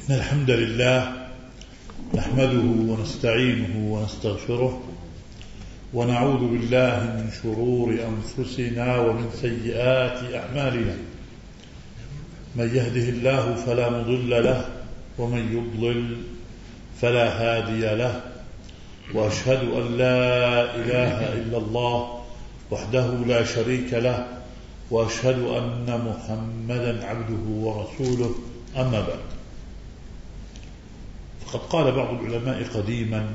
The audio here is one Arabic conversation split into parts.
إن الحمد لله نحمده ونستعينه ونستغفره ونعوذ بالله من شرور أنفسنا ومن سيئات أعمالنا. من يهده الله فلا مضل له ومن يضلل فلا هادي له، وأشهد أن لا إله إلا الله وحده لا شريك له، وأشهد أن محمدا عبده ورسوله. أما بعد، فقد قال بعض العلماء قديما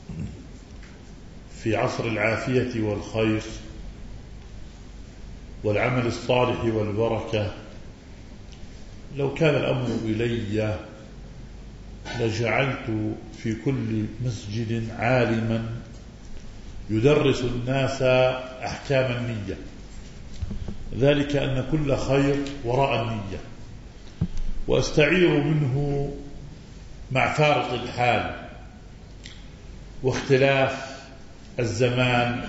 في عصر العافية والخير والعمل الصالح والبركة: لو كان الأمر إلي لجعلت في كل مسجد عالما يدرس الناس أحكام النية، ذلك أن كل خير وراء النية، وأستعير منه مع فارق الحال واختلاف الزمان.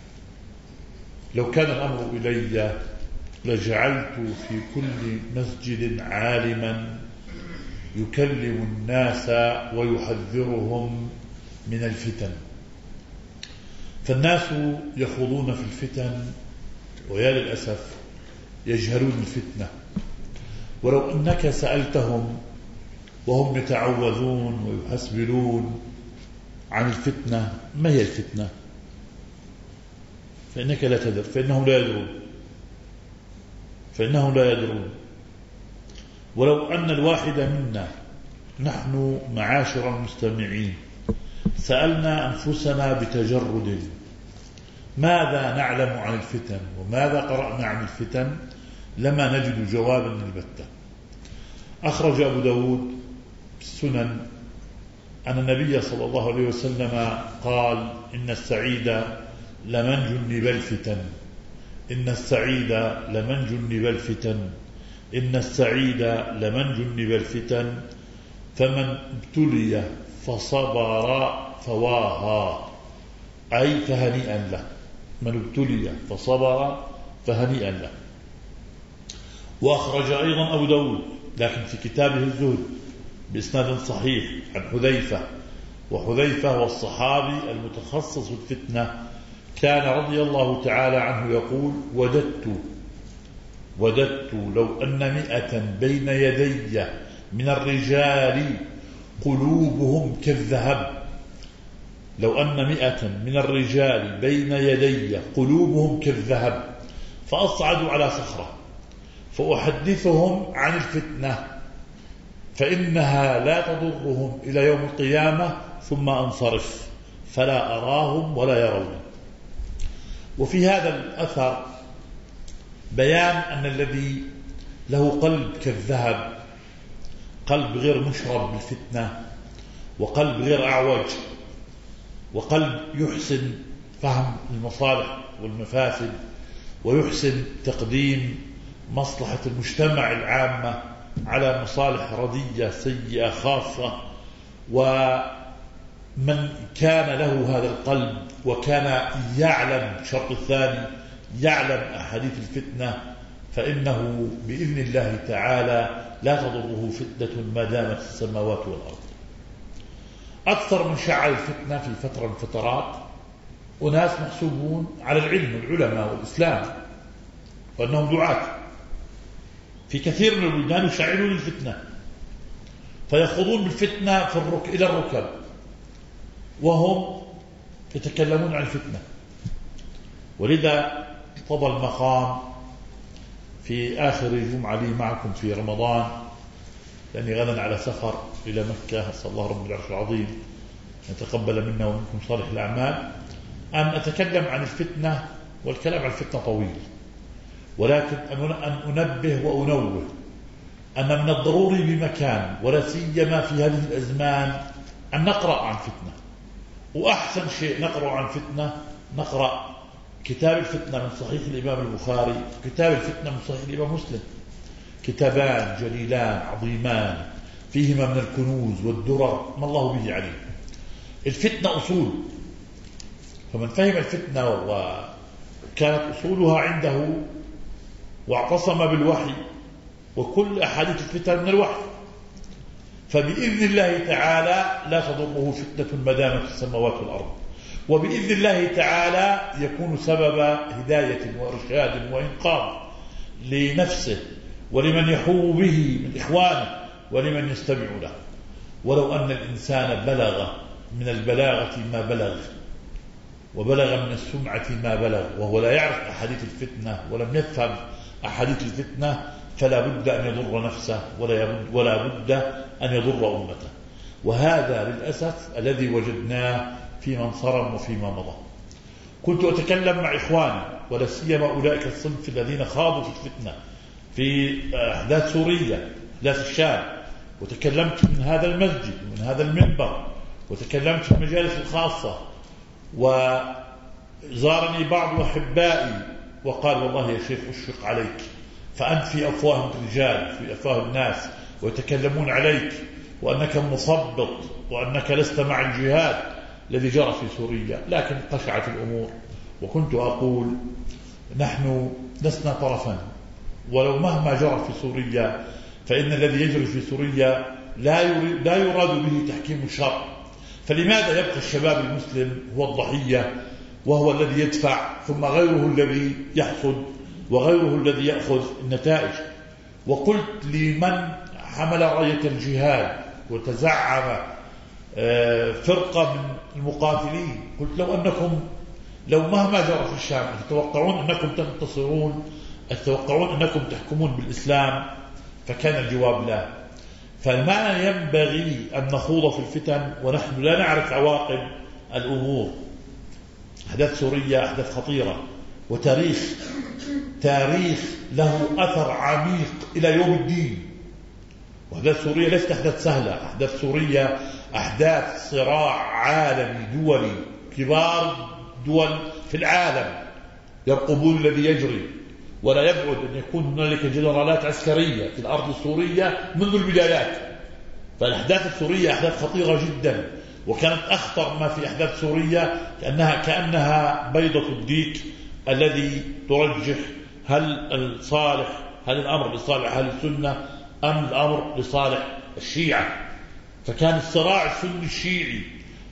لو كان الأمر إلي لجعلت في كل مسجد عالما يكلم الناس ويحذرهم من الفتن، فالناس يخوضون في الفتن ويا للأسف يجهلون الفتنة. ولو أنك سألتهم وهم يتعوذون ويحسبلون عن الفتنة ما هي الفتنة، فإنك لا تدر، فإنهم لا يدرون. ولو أن الواحد منا نحن معاشر المستمعين سألنا أنفسنا بتجرد ماذا نعلم عن الفتن وماذا قرأنا عن الفتن لما نجد جوابا البتة. أخرج أبو داود السنن أن النبي صلى الله عليه وسلم قال: إن السعيد لمن جنب الفتن، إن السعيد لمن جنب الفتن، إن السعيد لمن جنب الفتن، فمن ابتلي فصبر فواها، أي فهنيئا له. من ابتلي فصبر فهنيئا له. وأخرج أيضا أبو داود لكن في كتابه الزهد بإسناد صحيح عن حذيفة، وحذيفة هو الصحابي المتخصص في الفتنة، كان رضي الله تعالى عنه يقول: وددت لو أن 100 بين يدي من الرجال قلوبهم كالذهب، لو أن 100 من الرجال بين يدي قلوبهم كالذهب فأصعدوا على صخرة فأحدثهم عن الفتنة فإنها لا تضرهم إلى يوم القيامة ثم أنصرف فلا أراهم ولا يرون. وفي هذا الأثر بيان أن الذي له قلب كالذهب، قلب غير مشرب بالفتنة، وقلب غير أعوج، وقلب يحسن فهم المصالح والمفاسد، ويحسن تقديم مصلحة المجتمع العامة على مصالح ردية سيئة خاصة. ومن كان له هذا القلب وكان يعلم الشرط الثاني، يعلم أحاديث الفتنة، فإنه بإذن الله تعالى لا تضره فتنة ما دامت السماوات والأرض. أكثر من شعل الفتنة في فترة من فترات وناس محسوبون على العلم، العلماء والإسلام، وأنهم دعاة في كثير من البلدان يشعلون الفتنة فيخوضون بالفتنة إلى الركب وهم يتكلمون عن الفتنة. ولذا طب المقام في آخر جمعة لي معكم في رمضان، لأني غدا على سفر إلى مكة، أسأل الله رب العرش العظيم أن يتقبل منا ومنكم صالح الأعمال، أن أتكلم عن الفتنة. والكلام عن الفتنة طويل، ولكن أن أنبه وأنوه أن من الضروري بمكان ولا سيما في هذه الأزمان أن نقرأ عن فتنة. وأحسن شيء نقرأ عن فتنة نقرأ كتاب الفتنة من صحيح الإمام البخاري، كتاب الفتنة من صحيح الإمام مسلم، كتابان جليلان عظيمان فيهما من الكنوز والدرر ما الله به عليه. الفتنة أصول، فمن فهم الفتنة وكانت أصولها عنده واعتصم بالوحي، وكل أحاديث الفتن من الوحي، فبإذن الله تعالى لا تضره فتنة ما دامت السماوات والأرض، وبإذن الله تعالى يكون سبب هداية وإرشاد وإنقاذ لنفسه ولمن يحو به من إخوانه ولمن يستمع له. ولو أن الإنسان بلغ من البلاغة ما بلغ وبلغ من السمعة ما بلغ وهو لا يعرف أحاديث الفتنة ولم يفهم أحاديث الفتنة، فلا بد أن يضر نفسه ولا بد أن يضر أمته. وهذا للأسف الذي وجدناه في من صرم وفيما مضى. كنت أتكلم مع إخواني ولا سيما أولئك الصنف الذين خاضوا في الفتنة في أحداث سوريا، أحداث الشام، وتكلمت من هذا المسجد ومن هذا المنبر، وتكلمت في المجالس الخاصة، وزارني بعض أحبائي وقال والله يا شيخ أشفق عليك، فأنت في أفواه الرجال في أفواه الناس ويتكلمون عليك وأنك مثبط وأنك لست مع الجهاد الذي جرى في سوريا. لكن قشعت الأمور، وكنت أقول نحن لسنا طرفا، ولو مهما جرى في سوريا فإن الذي يجري في سوريا لا يراد به تحكيم الشرع. فلماذا يبقى الشباب المسلم هو الضحية وهو الذي يدفع، ثم غيره الذي يحصد وغيره الذي يأخذ النتائج؟ وقلت لمن حمل راية الجهاد وتزعم فرقة من المقاتلين، قلت لو مهما جرى في الشام تتوقعون أنكم تنتصرون، تتوقعون أنكم تحكمون بالإسلام؟ فكان الجواب لا. فما ينبغي أن نخوض في الفتن ونحن لا نعرف عواقب الأمور. أحداث سوريا أحداث خطيرة، وتاريخ له أثر عميق إلى يوم الدين. وأحداث سوريا ليست أحداث سهلة، أحداث سوريا أحداث صراع عالمي دولي، كبار دول في العالم يرقبون الذي يجري، ولا يبعد أن يكون هنالك جنرالات عسكرية في الأرض السورية منذ البدايات. فالأحداث السورية أحداث خطيرة جدا، وكانت أخطر ما في أحداث سوريا كأنها بيضة الديك الذي ترجح هل الأمر لصالح أهل السنة أم الأمر لصالح الشيعة. فكان الصراع السني الشيعي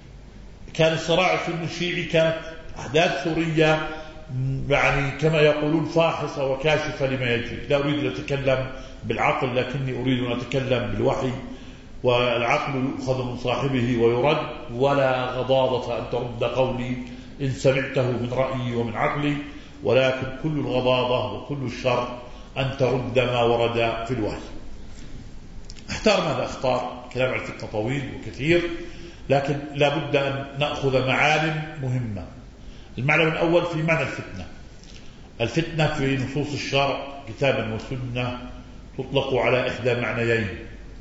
كانت أحداث سوريا يعني كما يقولون فاحصة وكاشفة لما يجري. لا أريد أن أتكلم بالعقل، لكني أريد أن أتكلم بالوحي، والعقل يؤخذ من صاحبه ويرد، ولا غضاضة أن ترد قولي إن سمعته من رأيي ومن عقلي، ولكن كل الغضاضة وكل الشر أن ترد ما ورد في الوحي. اختار ماذا اختار، كلام عن الفتنة طويل وكثير، لكن لا بد أن نأخذ معالم مهمة. المعلم الأول في معنى الفتنة في نصوص الشرع كتابا وسنة تطلق على إحدى معنيين،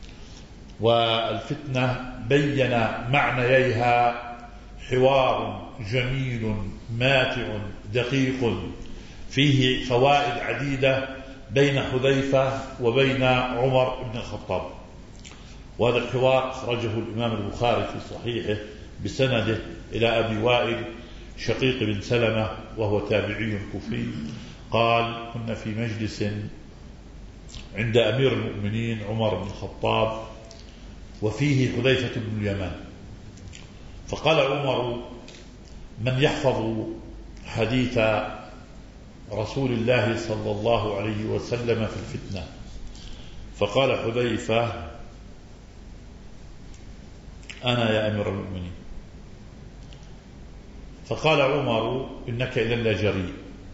والفتنة بين معنييها حوار جميل ماتع دقيق فيه فوائد عديدة بين حذيفة وبين عمر بن الخطاب. وهذا الحوار أخرجه الإمام البخاري في صحيحه بسنده إلى أبي وائل شقيق بن سلمة وهو تابعي كوفي قال: كنا في مجلس عند أمير المؤمنين عمر بن الخطاب وفيه حذيفة بن اليمان، فقال عمر: من يحفظ حديث رسول الله صلى الله عليه وسلم في الفتنة؟ فقال حذيفة: أنا يا أمير المؤمنين. فقال عمر: إنك إذا لجريء.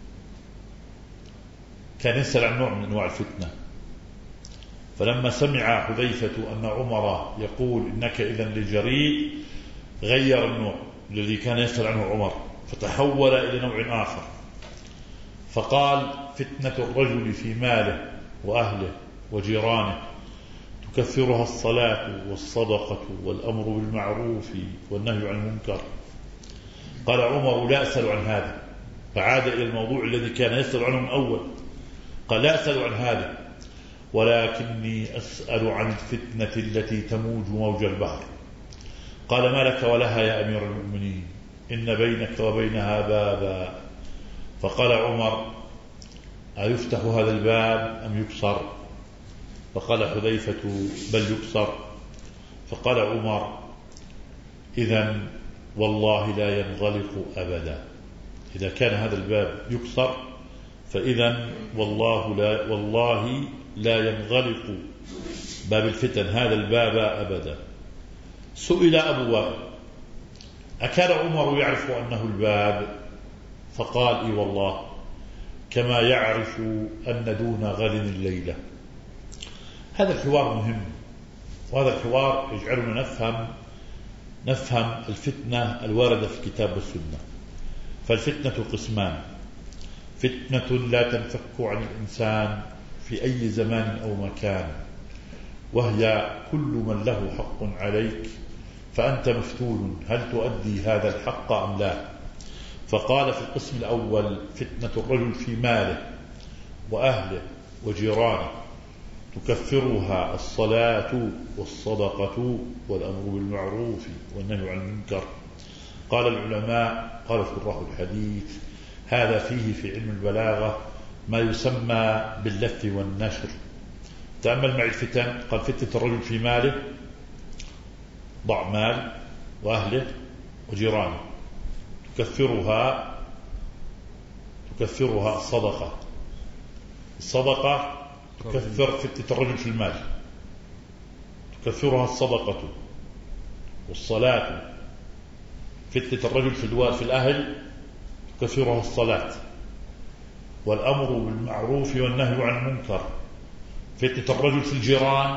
كان يسأل عن نوع من أنواع الفتنة، فلما سمع حذيفة أن عمر يقول إنك إذا لجريء غير النوع الذي كان يسأل عنه عمر، فتحول إلى نوع آخر، فقال: فتنة الرجل في ماله وأهله وجيرانه تكفرها الصلاة والصدقة والأمر بالمعروف والنهي عن المنكر. قال عمر: لا أسأل عن هذا. فعاد إلى الموضوع الذي كان يسأل عنه من أول، قال: لا أسأل عن هذا، ولكني أسأل عن الفتنة التي تموج موج البحر. قال: ما لك ولها يا أمير المؤمنين؟ إن بينك وبينها بابا. فقال عمر: أيفتح هذا الباب أم يكسر؟ فقال حذيفة: بل يكسر. فقال عمر: إذن والله لا ينغلق أبدا. إذا كان هذا الباب يكسر فإذن والله لا ينغلق باب الفتن هذا الباب أبدا. سئل أبو وائل: أكان عمر يعرف أنه الباب؟ فقال: إي والله، كما يعرف أن دون غد الليلة. هذا الحوار مهم، وهذا الحوار يجعلنا نفهم الفتنة الواردة في الكتاب والسنة. فالفتنة قسمان: فتنة لا تنفك عن الإنسان في أي زمان أو مكان، وهي كل من له حق عليك فأنت مفتون هل تؤدي هذا الحق أم لا. فقال في القسم الأول: فتنة الرجل في ماله وأهله وجيرانه تكفرها الصلاة والصدقة والأمر بالمعروف والنهي عن المنكر. قال العلماء، قال شراح الحديث: هذا فيه في علم البلاغة ما يسمى باللف والنشر. تأمل معي الفتن. قال: فتنة الرجل في ماله، ضع مال وأهله وجيرانه، تكفرها الصدقة تكفر فتنة الرجل في المال، تكفرها الصدقة، والصلاة فتنة الرجل في الأهل تكفرها الصلاة، والأمر بالمعروف والنهي عن المنكر فتنة الرجل في الجيران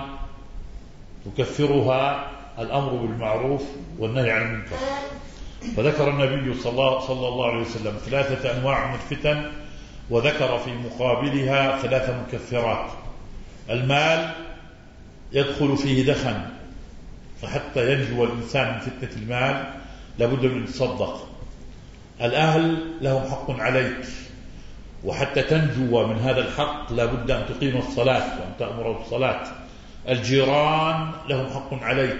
تكفرها الأمر بالمعروف والنهي عن المنكر. فذكر النبي صلى الله عليه وسلم 3 أنواع من الفتن، وذكر في مقابلها 3 مكفرات. المال يدخل فيه دخن، فحتى ينجو الإنسان من فتنة المال لابد من يتصدق. الأهل لهم حق عليك، وحتى تنجو من هذا الحق لابد أن تقيم الصلاة وأن تأمر بالصلاة. الجيران لهم حق عليك،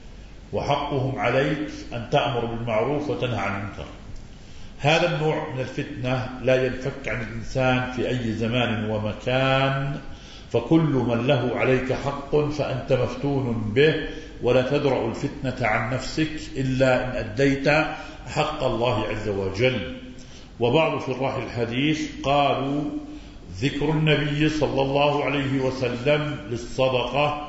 وحقهم عليك أن تأمر بالمعروف وتنهى عن المنكر. هذا النوع من الفتنة لا ينفك عن الإنسان في أي زمان ومكان، فكل من له عليك حق فأنت مفتون به، ولا تدرأ الفتنة عن نفسك إلا إن أديت حق الله عز وجل. وبعض شراح الحديث قالوا: ذكر النبي صلى الله عليه وسلم للصدقة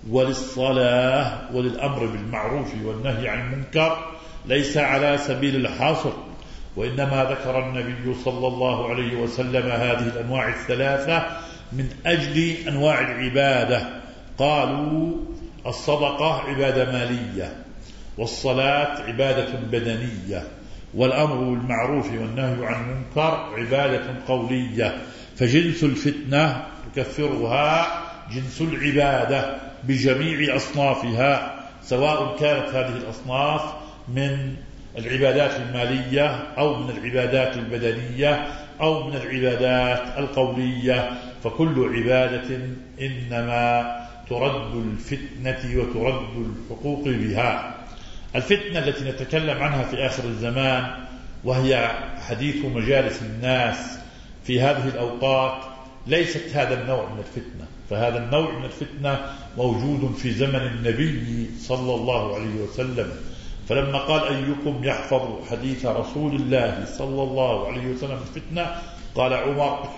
وللصلاة وللأمر بالمعروف والنهي عن المنكر ليس على سبيل الحصر، وإنما ذكر النبي صلى الله عليه وسلم هذه الأنواع ال3 من أجل أنواع العبادة. قالوا: الصدقة عبادة مالية، والصلاة عبادة بدنية، والأمر بالمعروف والنهي عن المنكر عبادة قولية. فجنس الفتنة تكفرها جنس العبادة بجميع أصنافها، سواء كانت هذه الأصناف من العبادات المالية أو من العبادات البدنية أو من العبادات القولية. فكل عبادة إنما ترد الفتنة وترد الحقوق بها. الفتنة التي نتكلم عنها في آخر الزمان، وهي حديث مجالس الناس في هذه الأوقات، ليست هذا النوع من الفتنة. فهذا النوع من الفتنة موجود في زمن النبي صلى الله عليه وسلم. فلما قال: أيكم يحفظ حديث رسول الله صلى الله عليه وسلم الفتنة، قال عمر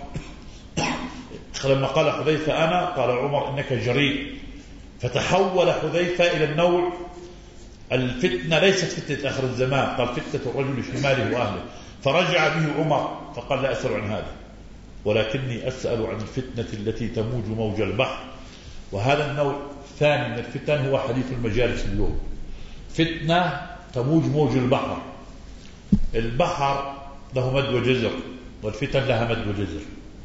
لما قال حذيفة أنا، قال عمر: إنك جريء. فتحول حذيفة إلى النوع الفتنة ليست فتنة آخر الزمان، قال: فتنة الرجل في ماله وأهله. فرجع به عمر فقال: لا أسأل عن هذا، ولكني أسأل عن الفتنة التي تموج موج البحر. وهذا النوع الثاني من الفتن هو حديث المجالس اليوم. فتنة تموج موج البحر. البحر له مد وجزر، والفتن لها مد وجزر.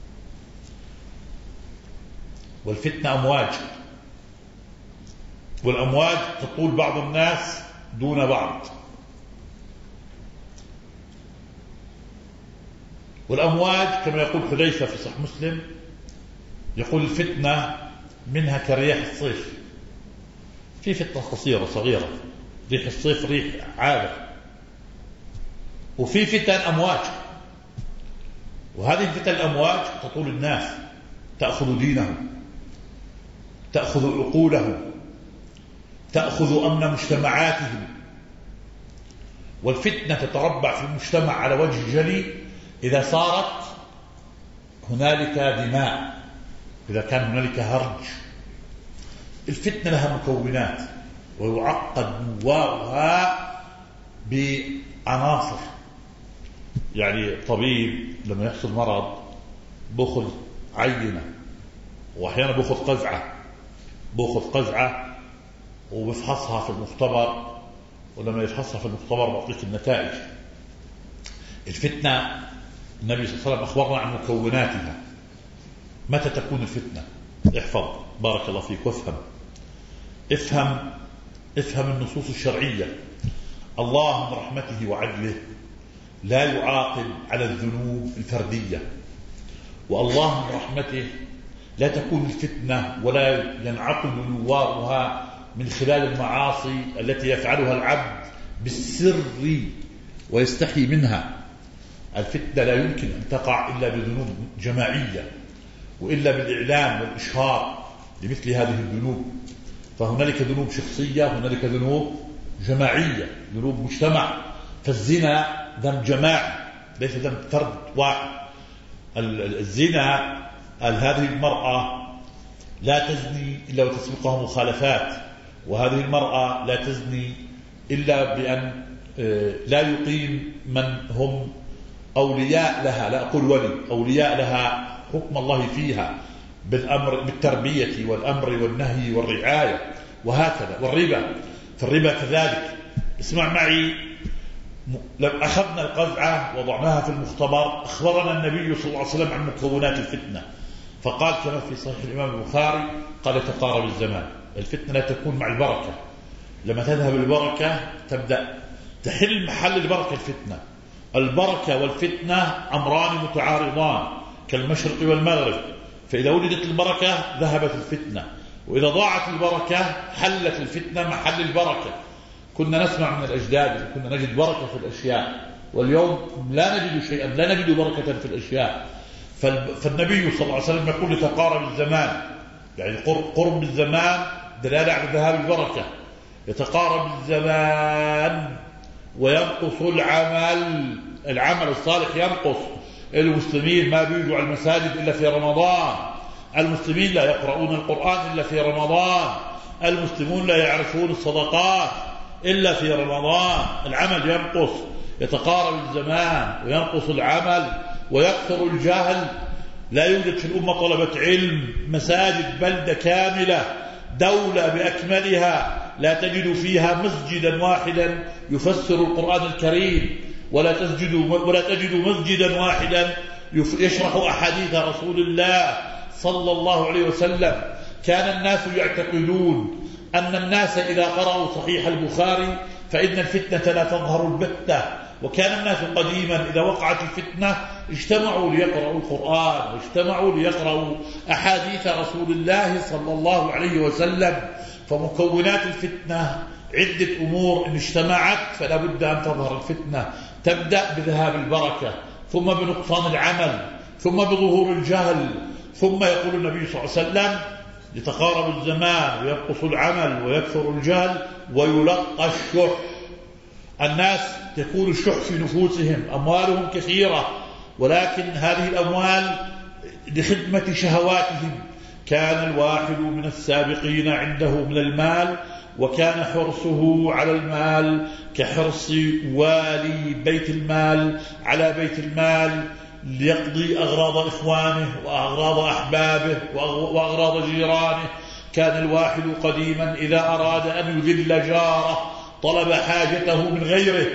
والفتنة أمواج، والأمواج تطول بعض الناس دون بعض. والأمواج كما يقول حذيفة في صحيح مسلم، يقول: الفتنة منها كرياح الصيف. في فتنة قصيرة صغيرة، ريح الصيف ريح عابر، وفي فتن أمواج. وهذه الفتن الأمواج تطول الناس، تأخذ دينهم، تأخذ عقولهم، تأخذ أمن مجتمعاتهم، والفتنة تتربع في المجتمع على وجه جلي إذا صارت هنالك دماء، إذا كان هنالك هرج. الفتنة لها مكونات ويعقد نواها بعناصر. يعني طبيب لما يحصل مرض بأخذ عينة، وأحيانا بأخذ قزعة وبفحصها في المختبر، ولما يفحصها في المختبر بعطيك النتائج. الفتنة النبي صلى الله عليه وسلم أخبرنا عن مكوناتها. متى تكون الفتنة؟ احفظ بارك الله فيك وافهم. افهم النصوص الشرعية. الله من رحمته وعدله لا يعاقب على الذنوب الفردية، والله من رحمته لا تكون الفتنة ولا ينعقد نوارها من خلال المعاصي التي يفعلها العبد بالسر ويستحي منها. الفتنة لا يمكن أن تقع إلا بذنوب جماعية، وإلا بالإعلام والإشهار لمثل هذه الذنوب. فهنالك ذنوب شخصية وهنالك ذنوب جماعية، ذنوب مجتمع. فالزنا ذنب جماعي ليس ذنب فرد واحد. الزنا، هذه المرأة لا تزني إلا وتسبقها مخالفات، وهذه المرأة لا تزني إلا بأن لا يقيم من هم أولياء لها، لا أقول ولي، أولياء لها حكم الله فيها بالأمر بالتربية والأمر والنهي والرعاية وهكذا. والربا، فالربا كذلك. اسمع معي، لو أخذنا القزعة وضعناها في المختبر أخبرنا النبي صلى الله عليه وسلم عن مكونات الفتنة، فقال كما في صحيح الإمام البخاري قال يتقارب الزمان. الفتنة لا تكون مع البركة. لما تذهب البركة تبدأ تحل محل البركة الفتنة. البركة والفتنة أمران متعارضان كالمشرق والمغرب، فإذا وجدت البركة ذهبت الفتنة، وإذا ضاعت البركة حلت الفتنة محل البركة. كنا نسمع من الأجداد كنا نجد بركة في الأشياء، واليوم لا نجد شيئا، لا نجد بركة في الأشياء. فالنبي صلى الله عليه وسلم يقول يتقارب الزمان، يعني قرب الزمان دلالة على ذهاب البركة. يتقارب الزمان وينقص العمل الصالح ينقص. المسلمين ما بيجوا على المساجد إلا في رمضان، المسلمين لا يقرؤون القرآن إلا في رمضان، المسلمون لا يعرفون الصدقات إلا في رمضان. العمل ينقص. يتقارب الزمان وينقص العمل ويكثر الجهل. لا يوجد في الأمة طلبة علم. مساجد بلدة كاملة، دولة بأكملها لا تجد فيها مسجدا واحدا يفسر القرآن الكريم، ولا تجد مسجدا واحدا يشرح أحاديث رسول الله صلى الله عليه وسلم. كان الناس يعتقدون أن الناس إذا قرأوا صحيح البخاري فإن الفتنة لا تظهر البتة. وكان الناس قديما إذا وقعت الفتنة اجتمعوا ليقرأوا القرآن واجتمعوا ليقرأوا أحاديث رسول الله صلى الله عليه وسلم. فمكونات الفتنة عدة أمور، إن اجتمعت فلا بد أن تظهر الفتنة. تبدأ بذهاب البركة، ثم بنقصان العمل، ثم بظهور الجهل، ثم يقول النبي صلى الله عليه وسلم يتقارب الزمان وينقص العمل ويكثر الجهل ويلقى الشح. الناس يكون الشح في نفوسهم، أموالهم كثيرة ولكن هذه الأموال لخدمة شهواتهم. كان الواحد من السابقين عنده من المال وكان حرصه على المال كحرص والي بيت المال على بيت المال ليقضي أغراض إخوانه وأغراض أحبابه وأغراض جيرانه. كان الواحد قديما إذا أراد أن يذل جاره طلب حاجته من غيره.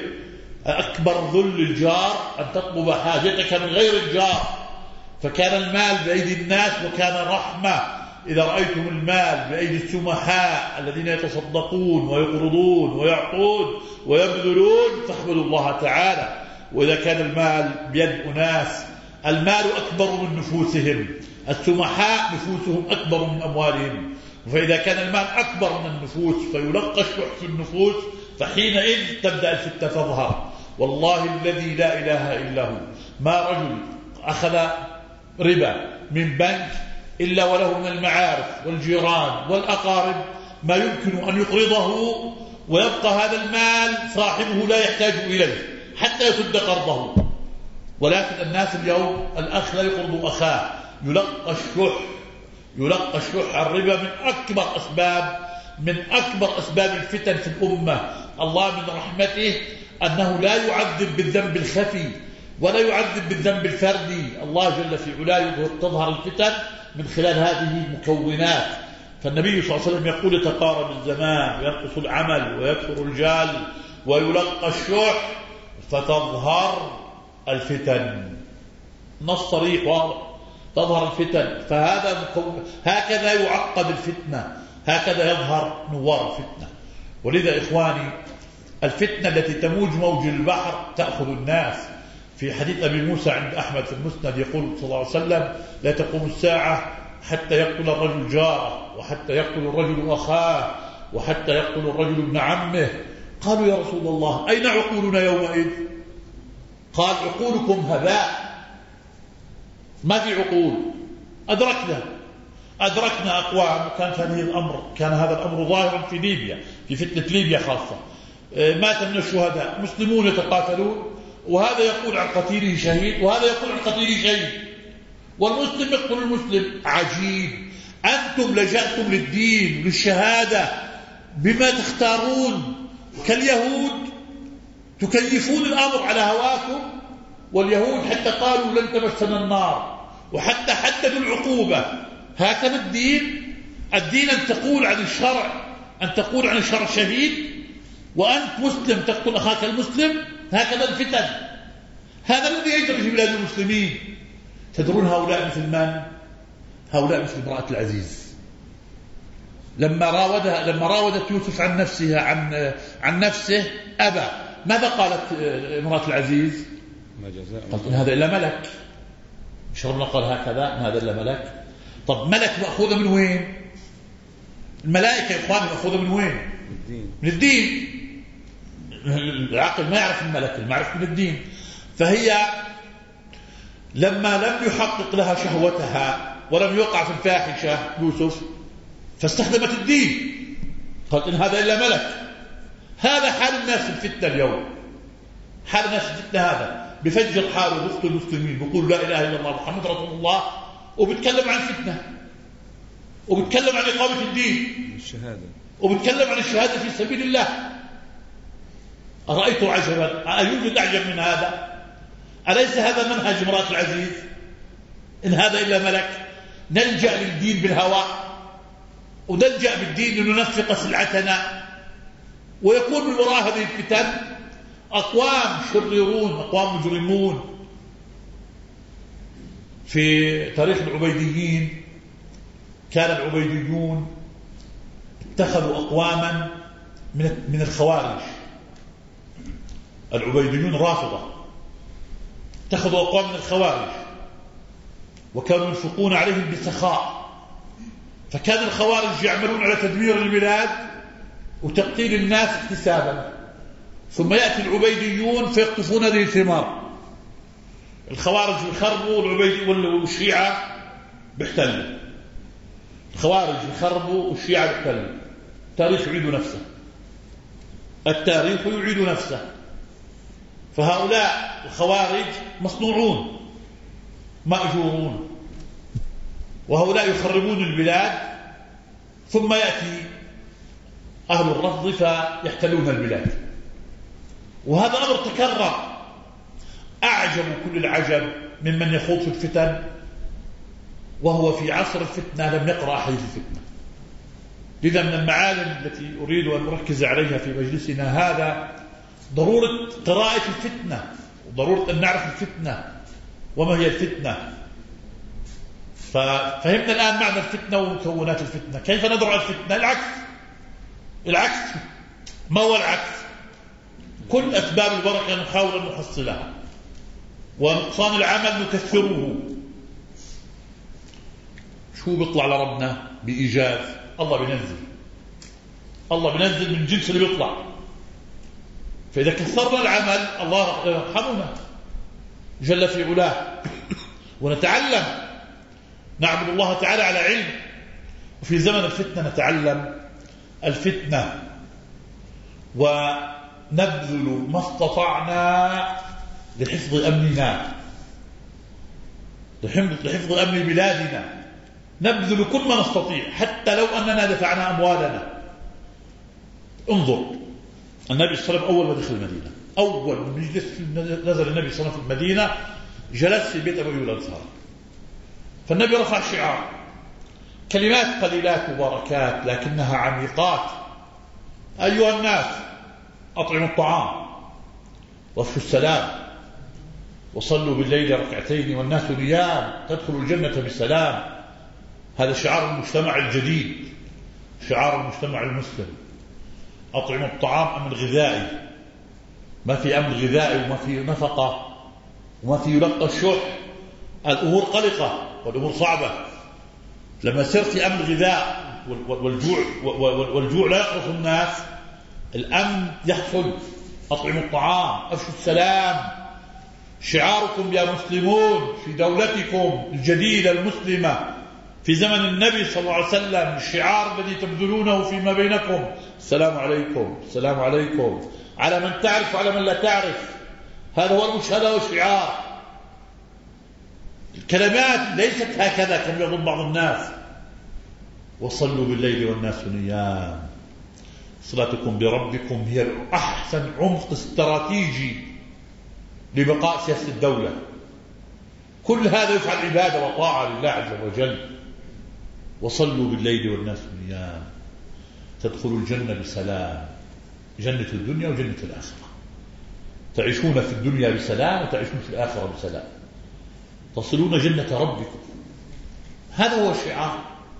أكبر ذل الجار أن تطلب حاجتك من غير الجار. فكان المال بأيدي الناس وكان رحمة. إذا رأيتم المال بأيدي السمحاء الذين يتصدقون ويقرضون ويعطون ويبذلون فاحمدوا الله تعالى. وإذا كان المال بيد أناس المال أكبر من نفوسهم، السمحاء نفوسهم أكبر من أموالهم. فإذا كان المال أكبر من النفوس فيلقى الشح في النفوس، فحينئذ تبدأ الفتنة تظهر. والله الذي لا إله إلا هو ما رجل أخذ ربا من بنك إلا وله من المعارف والجيران والأقارب ما يمكن أن يقرضه ويبقى هذا المال صاحبه لا يحتاج إليه حتى يسد قرضه. ولكن الناس اليوم الأخ لا يقرض أخاه، يلقى الشح الربا من أكبر أسباب الفتن في الأمة. الله من رحمته أنه لا يعذب بالذنب الخفي ولا يعذب بالذنب الفردي. الله جل في علاه تظهر الفتن من خلال هذه المكونات. فالنبي صلى الله عليه وسلم يقول يتقارب الزمان وينقص العمل ويكثر الجال ويلقى الشح فتظهر الفتن. نص صريح واضح، تظهر الفتن. هكذا يعقد الفتنة، هكذا يظهر نوار الفتنة. ولذا إخواني الفتنة التي تموج موج البحر تأخذ الناس. في حديث أبي موسى عند أحمد في المسند يقول صلى الله عليه وسلم لا تقوم الساعة حتى يقتل الرجل جاره، وحتى يقتل الرجل أخاه، وحتى يقتل الرجل ابن عمه. قالوا يا رسول الله أين عقولنا يومئذ؟ قال عقولكم هباء، ما في عقول. أدركنا أقوام كان هذا الأمر ظاهرا في ليبيا، في فتنة ليبيا خاصة. مات من الشهداء مسلمون يتقاتلون، وهذا يقول عن قتيله شهيد وهذا يقول عن قتيله شهيد، والمسلم يقتل المسلم. عجيب، أنتم لجأتم للدين للشهادة بما تختارون كاليهود، تكيفون الأمر على هواكم. واليهود حتى قالوا لن تمسنا النار، وحتى حددوا العقوبة. هكذا الدين أن تقول عن الشرع، شهيد، وأنت مسلم تقتل أخاك المسلم. هكذا الفتن، هذا الذي يجري في بلاد المسلمين. تدرون هؤلاء مثل من؟ هؤلاء مثل امرأة العزيز لما راودت يوسف عن نفسه أبى. ماذا قالت امرأة العزيز؟ قالت إن هذا إلا ملك. مش ربنا قال هكذا إن هذا إلا ملك؟ طب ملك مأخوذة من وين؟ الملائكة يا إخواني مأخوذة من وين؟ من الدين. العقل ما يعرف الملك، المعرفة من الدين. فهي لما لم يحقق لها شهوتها ولم يقع في الفاحشة يوسف فاستخدمت الدين، قالت إن هذا إلا ملك. هذا حال الناس في الفتنة اليوم. حال الناس في الفتنة هذا بفجر حاله وسط المسلمين، بيقول لا إله إلا الله محمد رسول الله، وبيتكلم عن فتنة، وبيتكلم عن إقامة الدين الشهادة، وبيتكلم عن الشهادة في سبيل الله. أرأيت عجبا، أيوجد أعجب من هذا؟ أليس هذا منهج امرأة العزيز؟ إن هذا إلا ملك. نلجأ للدين بالهوى، ونلجأ بالدين لننفق سلعتنا، ويكون من وراء هذه الفتن أقوام شريرون، أقوام مجرمون. في تاريخ العبيديين كان العبيديون اتخذوا أقواما من الخوارج. العبيديون رافضة اتخذوا أقوام من الخوارج، وكانوا ينفقون عليهم بسخاء. فكان الخوارج يعملون على تدمير البلاد وتقتيل الناس اكتسابا، ثم يأتي العبيديون فيقطفون هذه الثمار. الخوارج يخربوا، والشيعة بيحتلوا. الخوارج يخربوا والشيعة بيحتلوا. التاريخ يعيد نفسه. فهؤلاء الخوارج مصنوعون مأجورون، وهؤلاء يخربون البلاد، ثم يأتي أهل الرفض فيحتلون البلاد. وهذا أمر تكرر. أعجب كل العجب ممن يخوض في الفتن وهو في عصر الفتنة لم يقرأ حديث الفتنة. لذا من المعالم التي أريد أن أركز عليها في مجلسنا هذا ضرورة قراءة الفتنة، وضرورة أن نعرف الفتنة وما هي الفتنة. ففهمنا الآن معنى الفتنة ومكونات الفتنة. كيف ندرع الفتنة؟ العكس. ما هو العكس؟ كل أسباب البركة نحاول أن نحصلها، ونقصان العمل نكثره. شو بيطلع لربنا بإيجاز؟ الله بينزل من جنس اللي بيطلع. فإذا كثرنا العمل الله يرحمنا جل في علاه، ونتعلم نعبد الله تعالى على علم. وفي زمن الفتنة نتعلم الفتنة ونبذل ما استطعنا لحفظ أمننا، لحفظ أمن بلادنا، نبذل كل ما نستطيع حتى لو أننا دفعنا أموالنا. انظر النبي صلى الله عليه وسلم أول ما دخل المدينة، أول ما نزل النبي صلى الله عليه وسلم في المدينة جلس في بيت أبي الأنصار، فالنبي رفع شعار، كلمات قليلات مباركات لكنها عميقات: أيها الناس أطعموا الطعام وافشوا السلام وصلوا بالليل ركعتين والناس نيام تدخلوا الجنة بسلام. هذا شعار المجتمع الجديد، شعار المجتمع المسلم. أطعموا الطعام أمن غذائي، ما في أمن غذائي وما في نفقة وما في يلقى الشح. الأمور قلقة والأمور صعبة. لما صرت في أمن غذاء والجوع لا يخلص الناس، الأمن يحصل. أطعموا الطعام، أفشوا السلام. شعاركم يا مسلمون في دولتكم الجديدة المسلمة في زمن النبي صلى الله عليه وسلم، الشعار الذي تبذلونه فيما بينكم: السلام عليكم، السلام عليكم، على من تعرف وعلى من لا تعرف. هذا هو الشعار. الكلمات ليست هكذا كما يظن بعض الناس. وصلوا بالليل والناس نيام. صلاتكم بربكم هي أحسن عمق استراتيجي لبقاء سياسة الدولة. كل هذا يفعل عبادة وطاعة لله عز وجل. وصلوا بالليل والناس نيام تدخلوا الجنة بسلام، جنة الدنيا وجنة الآخرة. تعيشون في الدنيا بسلام وتعيشون في الآخرة بسلام، تصلون جنة ربكم. هذا هو الشعار.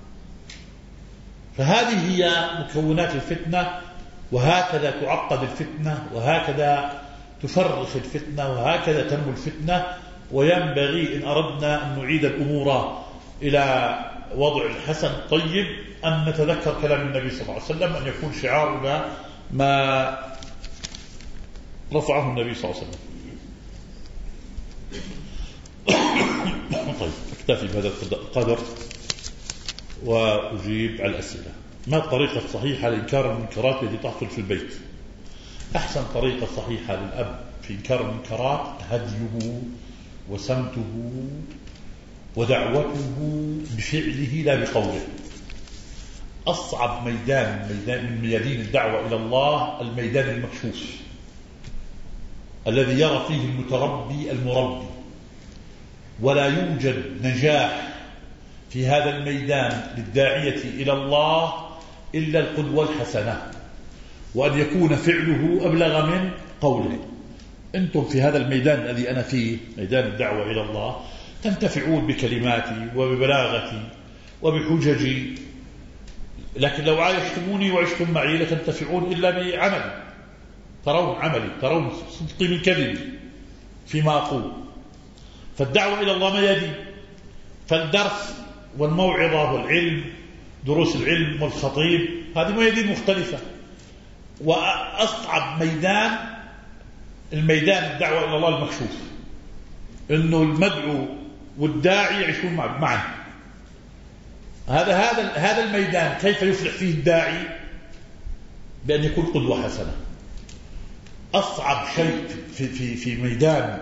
فهذه هي مكونات الفتنة، وهكذا تعقد الفتنة، وهكذا تفرخ الفتنة، وهكذا تنمو الفتنة. وينبغي إن أردنا أن نعيد الأمور إلى وضع الحسن الطيب أن نتذكر كلام النبي صلى الله عليه وسلم، أن يكون شعارنا ما رفعه النبي صلى الله عليه وسلم. طيب أكتفي بهذا القدر وأجيب على الأسئلة. ما الطريقة الصحيحة لإنكار المنكرات التي تحصل في البيت؟ أحسن طريقة صحيحة للأب في إنكار المنكرات هديه وسمته ودعوته بفعله لا بقوله. أصعب ميدان من ميادين الدعوة إلى الله الميدان المكشوف الذي يرى فيه المتربي المربي، ولا يوجد نجاح في هذا الميدان للداعية إلى الله إلا القدوة الحسنة، وأن يكون فعله أبلغ من قوله. أنتم في هذا الميدان الذي أنا فيه، ميدان الدعوة إلى الله، تنتفعون بكلماتي وببلاغتي وبحججي، لكن لو عايشتموني وعشتم معي لا تنتفعون إلا بعملي. ترون عملي، ترون صدقي من كذبي فيما أقول. فالدعوة إلى الله ميادين، فالدرس والموعظة والعلم، دروس العلم والخطيب، هذه ميادين مختلفة. وأصعب ميدان الميدان الدعوة إلى الله المكشوف، إنه المدعو والداعي يعيشون معا. هذا الميدان كيف يفلح فيه الداعي؟ بأن يكون قدوة حسنة. أصعب شيء في ميدان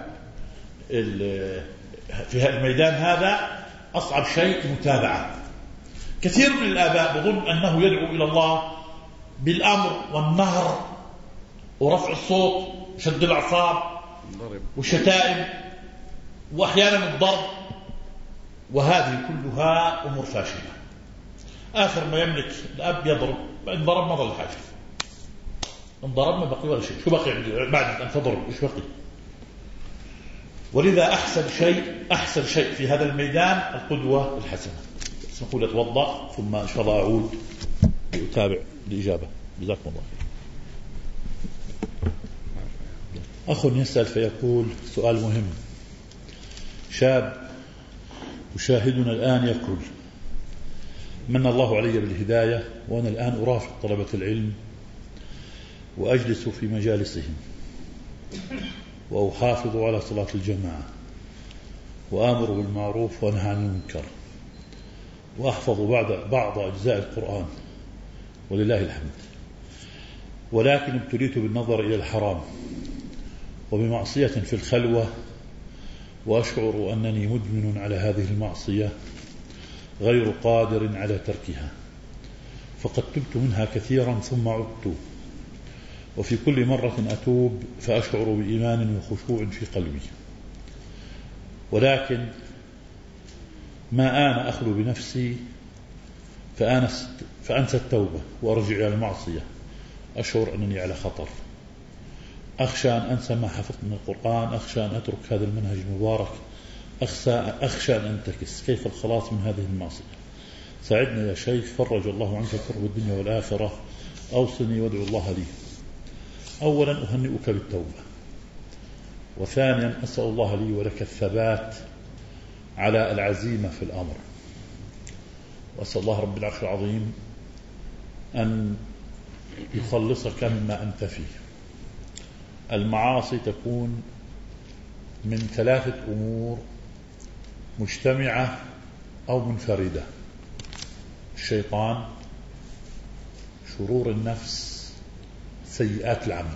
في هذا الميدان هذا أصعب شيء متابعة. كثير من الآباء بظن أنه يدعو إلى الله بالأمر والنهر ورفع الصوت وشد الأعصاب والشتائم وأحيانا الضرب، وهذه كلها أمور فاشلة. آخر ما يملك الأب يضرب، إن ضرب ما ضل حاجة، إن ضرب ما بقي ولا شيء. شو بقي بعد أن تضرب؟ إيش بقي؟ ولذا أحسن شيء في هذا الميدان القدوة الحسنة. اسمحوا لي أتوضأ ثم إن شاء الله أعود لأتابع الإجابة. جزاكم الله خير. أخ يسأل فيقول سؤال مهم: شاب يشاهدنا الآن يقول: من الله علي بالهداية وأنا الآن أرافق طلبة العلم وأجلس في مجالسهم وأحافظ على صلاة الجماعة وآمر بالمعروف وأنهى عن المنكر وأحفظ بعض أجزاء القرآن، ولله الحمد. ولكن ابتليت بالنظر إلى الحرام وبمعصية في الخلوة، وأشعر أنني مدمن على هذه المعصية غير قادر على تركها، فقد تبت منها كثيرا ثم عدت، وفي كل مرة أتوب فأشعر بإيمان وخشوع في قلبي، ولكن ما أنا أخلو بنفسي فأنسى التوبة وأرجع إلى المعصية، أشعر أنني على خطر، أخشى أن أنسى ما حفظت من القرآن، أخشى أن أترك هذا المنهج المبارك، أخشى أن أنتكس. كيف الخلاص من هذه المعصية؟ ساعدنا يا شيخ، فرج الله عنك كرب الدنيا والآخرة، أوصني وادعو الله لي. أولا أهنئك بالتوبة، وثانيا أسأل الله لي ولك الثبات على العزيمة في الأمر، وأسأل الله رب العرش العظيم أن يخلصك مما أنت فيه. المعاصي تكون من 3 أمور مجتمعة أو منفردة: الشيطان، شرور النفس، سيئات العمل.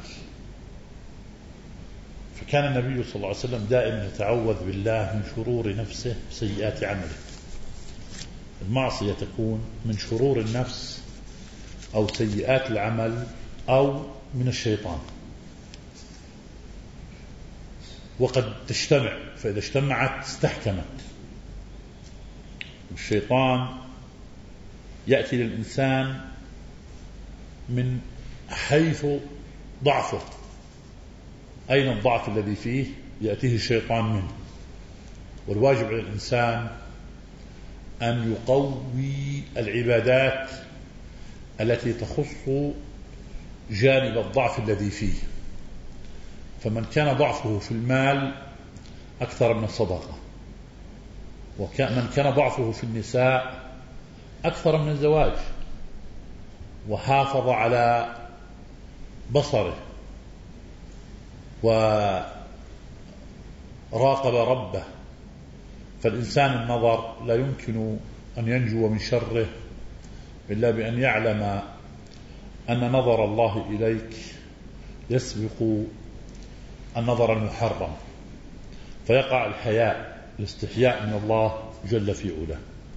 فكان النبي صلى الله عليه وسلم دائما يتعوذ بالله من شرور نفسه وسيئات عمله. المعصية تكون من شرور النفس أو سيئات العمل أو من الشيطان، وقد تجتمع، فإذا اجتمعت استحكمت. الشيطان يأتي للإنسان من حيث ضعفه. أين الضعف الذي فيه؟ يأتيه الشيطان منه. والواجب على الإنسان أن يقوي العبادات التي تخص جانب الضعف الذي فيه. فمن كان ضعفه في المال أكثر من الصدقة، ومن كان ضعفه في النساء أكثر من الزواج، وحافظ على بصره وراقب ربه، فالإنسان النظر لا يمكن أن ينجو من شره إلا بأن يعلم أن نظر الله إليك يسبق النظر المحرم، فيقع الحياء، الاستحياء من الله جل في علاه.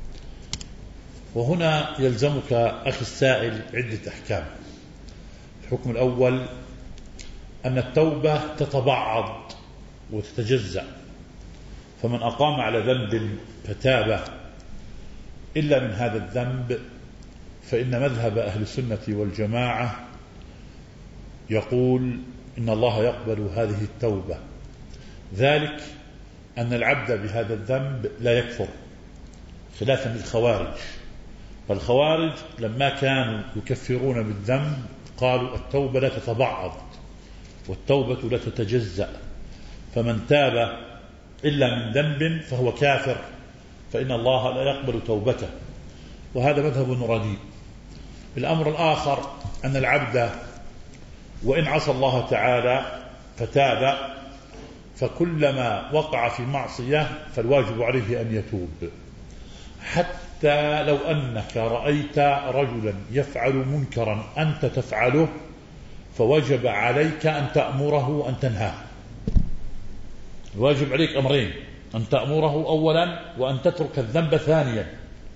وهنا يلزمك أخي السائل عدة أحكام. الحكم الأول أن التوبة تتبعض وتتجزأ، فمن أقام على ذنب فتاب إلا من هذا الذنب، فإن مذهب أهل السنة والجماعة يقول إن الله يقبل هذه التوبة، ذلك أن العبد بهذا الذنب لا يكفر، خلافا للخوارج. فالخوارج لما كانوا يكفرون بالذنب قالوا التوبة لا تتبعض والتوبة لا تتجزأ، فمن تاب إلا من ذنب فهو كافر، فإن الله لا يقبل توبته، وهذا مذهب رديء. الأمر الآخر أن العبد وإن عصى الله تعالى فتاب، فكلما وقع في معصية فالواجب عليه أن يتوب، حتى لو أنك رأيت رجلا يفعل منكرا أنت تفعله فوجب عليك أن تأمره وأن تنهاه. الواجب عليك أمرين: أن تأمره أولا، وأن تترك الذنب ثانيا.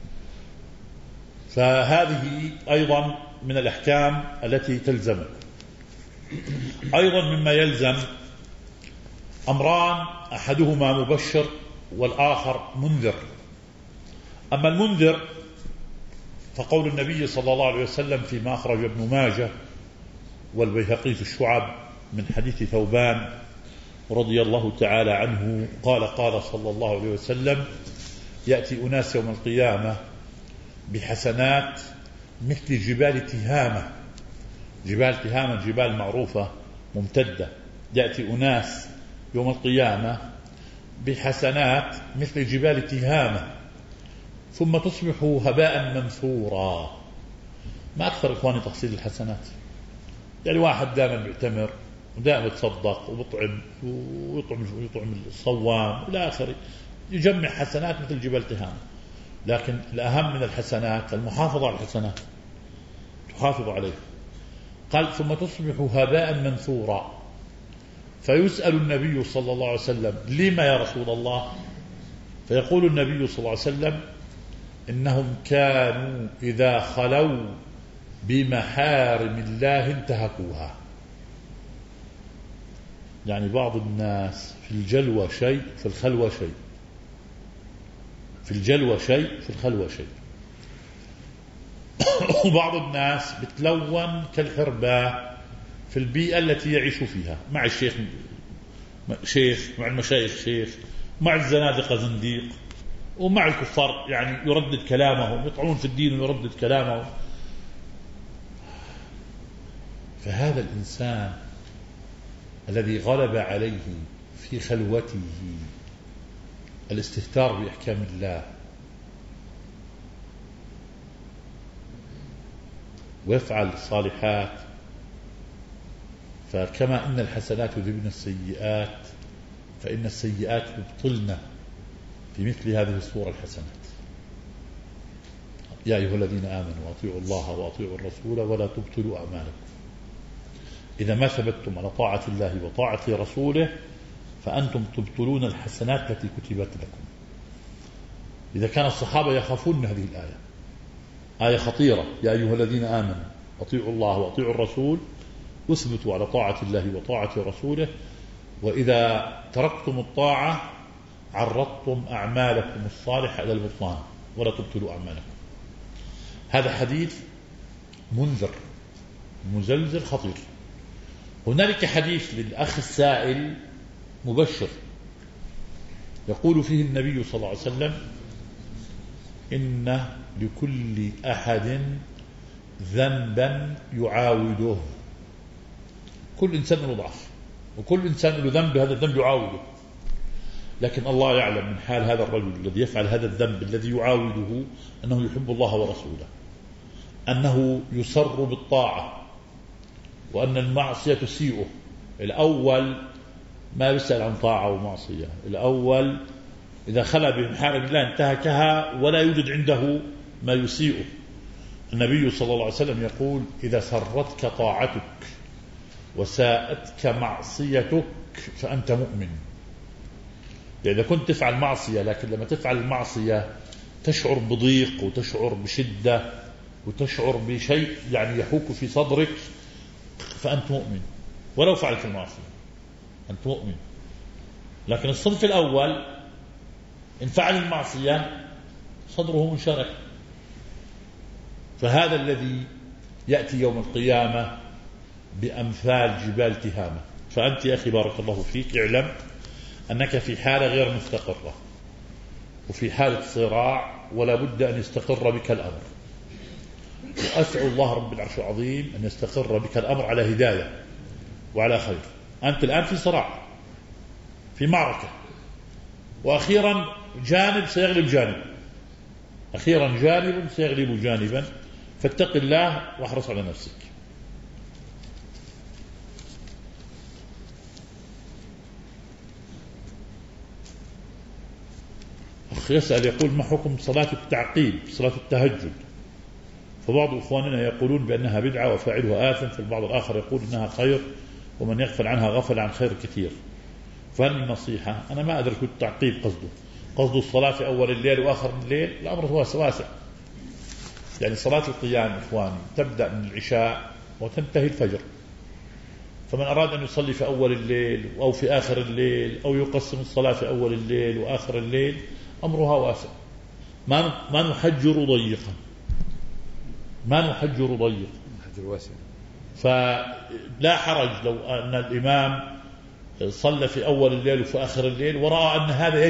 فهذه أيضا من الأحكام التي تلزمك. أيضا مما يلزم أمران: أحدهما مبشر والآخر منذر. أما المنذر فقول النبي صلى الله عليه وسلم فيما أخرج ابن ماجه والبيهقي في الشعب من حديث ثوبان رضي الله تعالى عنه قال: قال صلى الله عليه وسلم: يأتي أناس يوم القيامة بحسنات مثل جبال تهامة. جبال تهامة جبال معروفة ممتدة. يأتي أناس يوم القيامة بحسنات مثل جبال تهامة ثم تصبح هباء منثورا. ما أكثر إخواني تحصيل الحسنات. يعني واحد دائما بيعتمر ودائما يتصدق ويطعم الصوام إلى آخره، يجمع حسنات مثل جبال تهامة. لكن الأهم من الحسنات المحافظة على الحسنات، حافظوا عليه. قال ثم تصبح هباء منثورا. فيسأل النبي صلى الله عليه وسلم لما يا رسول الله؟ فيقول النبي صلى الله عليه وسلم إنهم كانوا إذا خلوا بمحارم الله انتهكوها. يعني بعض الناس في الجلوة شيء في الخلوة شيء، في الجلوة شيء في الخلوة شيء. وبعض الناس بتلون كالحرباء في البيئة التي يعيش فيها، مع الشيخ شيخ، مع المشايخ شيخ، مع الزنادقة زنديق، ومع الكفار يعني يردد كلامهم، يطعنون في الدين ويردد كلامهم. فهذا الإنسان الذي غلب عليه في خلوته الاستهتار بأحكام الله ويفعل الصالحات، فكما إن الحسنات يذهبن السيئات فإن السيئات يبطلن في مثل هذه الصورة الحسنات. يا أيها الذين آمنوا أطيعوا الله وأطيعوا الرسول ولا تبطلوا أعمالكم. إذا ما ثبتتم على طاعة الله وطاعة رسوله فأنتم تبطلون الحسنات التي كتبت لكم. إذا كان الصحابة يخافون من هذه الآية، آية خطيرة، يا أيها الذين آمنوا أطيعوا الله وأطيعوا الرسول واثبتوا على طاعة الله وطاعة رسوله، وإذا تركتم الطاعة عرضتم أعمالكم الصالحة إلى البطلان ولا تبطلوا أعمالكم. هذا حديث منذر مزلزل خطير. هنالك حديث للأخ السائل مبشر يقول فيه النبي صلى الله عليه وسلم إن لكل أحد ذنبا يعاوده. كل إنسان له ضعف وكل إنسان له ذنب، هذا الذنب يعاوده، لكن الله يعلم من حال هذا الرجل الذي يفعل هذا الذنب الذي يعاوده أنه يحب الله ورسوله، أنه يسر بالطاعة، وأن المعصية تسيئه. الأول ما يسأل عن طاعة ومعصية، الأول إذا خلى بمحارم الله انتهكها ولا يوجد عنده ما يسيئه. النبي صلى الله عليه وسلم يقول إذا سرتك طاعتك وساءتك معصيتك فأنت مؤمن. يعني إذا كنت تفعل معصية لكن لما تفعل المعصية تشعر بضيق وتشعر بشدة وتشعر بشيء يعني يحوك في صدرك فأنت مؤمن، ولو فعلت المعصية أنت مؤمن. لكن الصنف الأول إن فعل المعصية صدره منشرح. فهذا الذي يأتي يوم القيامة بأمثال جبال تهامة. فأنت يا أخي بارك الله فيك اعلم أنك في حالة غير مستقرة وفي حالة صراع، ولا بد أن يستقر بك الأمر. وأسأل الله رب العرش العظيم أن يستقر بك الأمر على هداية وعلى خير. أنت الآن في صراع، في معركة، وأخيرا جانب سيغلب جانب، أخيرا جانب سيغلب جانبا، فاتق الله واحرص على نفسك. أخ يسأل يقول ما حكم صلاة التعقيب صلاة التهجد؟ فبعض إخواننا يقولون بأنها بدعة وفاعلها آثم، فالبعض الآخر يقول إنها خير ومن يغفل عنها غفل عن خير كثير. فهل النصيحة؟ أنا ما أدرك التعقيب قصد الصلاة في أول الليل وآخر الليل، الأمر هو واسع. يعني صلاة القيام إخواني تبدأ من العشاء وتنتهي الفجر، فمن أراد أن يصلي في أول الليل أو في آخر الليل أو يقسم الصلاة في أول الليل وآخر الليل أمرها واسع. ما نحجر ضيقا، ما نحجر ضيق، نحجر واسع. فلا حرج لو أن الإمام صلى في أول الليل وفي آخر الليل ورأى أن هذا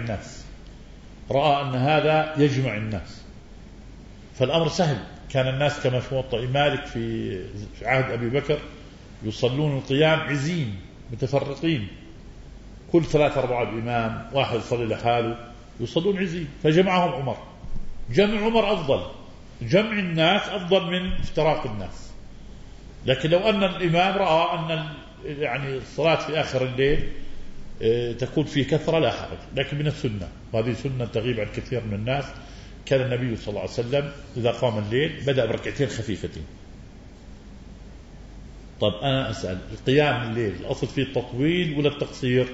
يجمع الناس، فالأمر سهل. كان الناس كما في موطأ مالك في عهد أبي بكر يصلون القيام عزين متفرقين، كل 3-4 الإمام، واحد يصلي لحاله، يصلون عزين. فجمعهم عمر. جمع عمر أفضل، جمع الناس أفضل من افتراق الناس. لكن لو أن الإمام رأى أن يعني الصلاة في آخر الليل تكون في كثرة لا حرج، لكن من السنة، وهذه سنة تغيب عن كثير من الناس. كان النبي صلى الله عليه وسلم إذا قام الليل بدأ بركعتين خفيفتين طب أنا أسأل، القيام الليل الأصل فيه التطويل ولا التقصير؟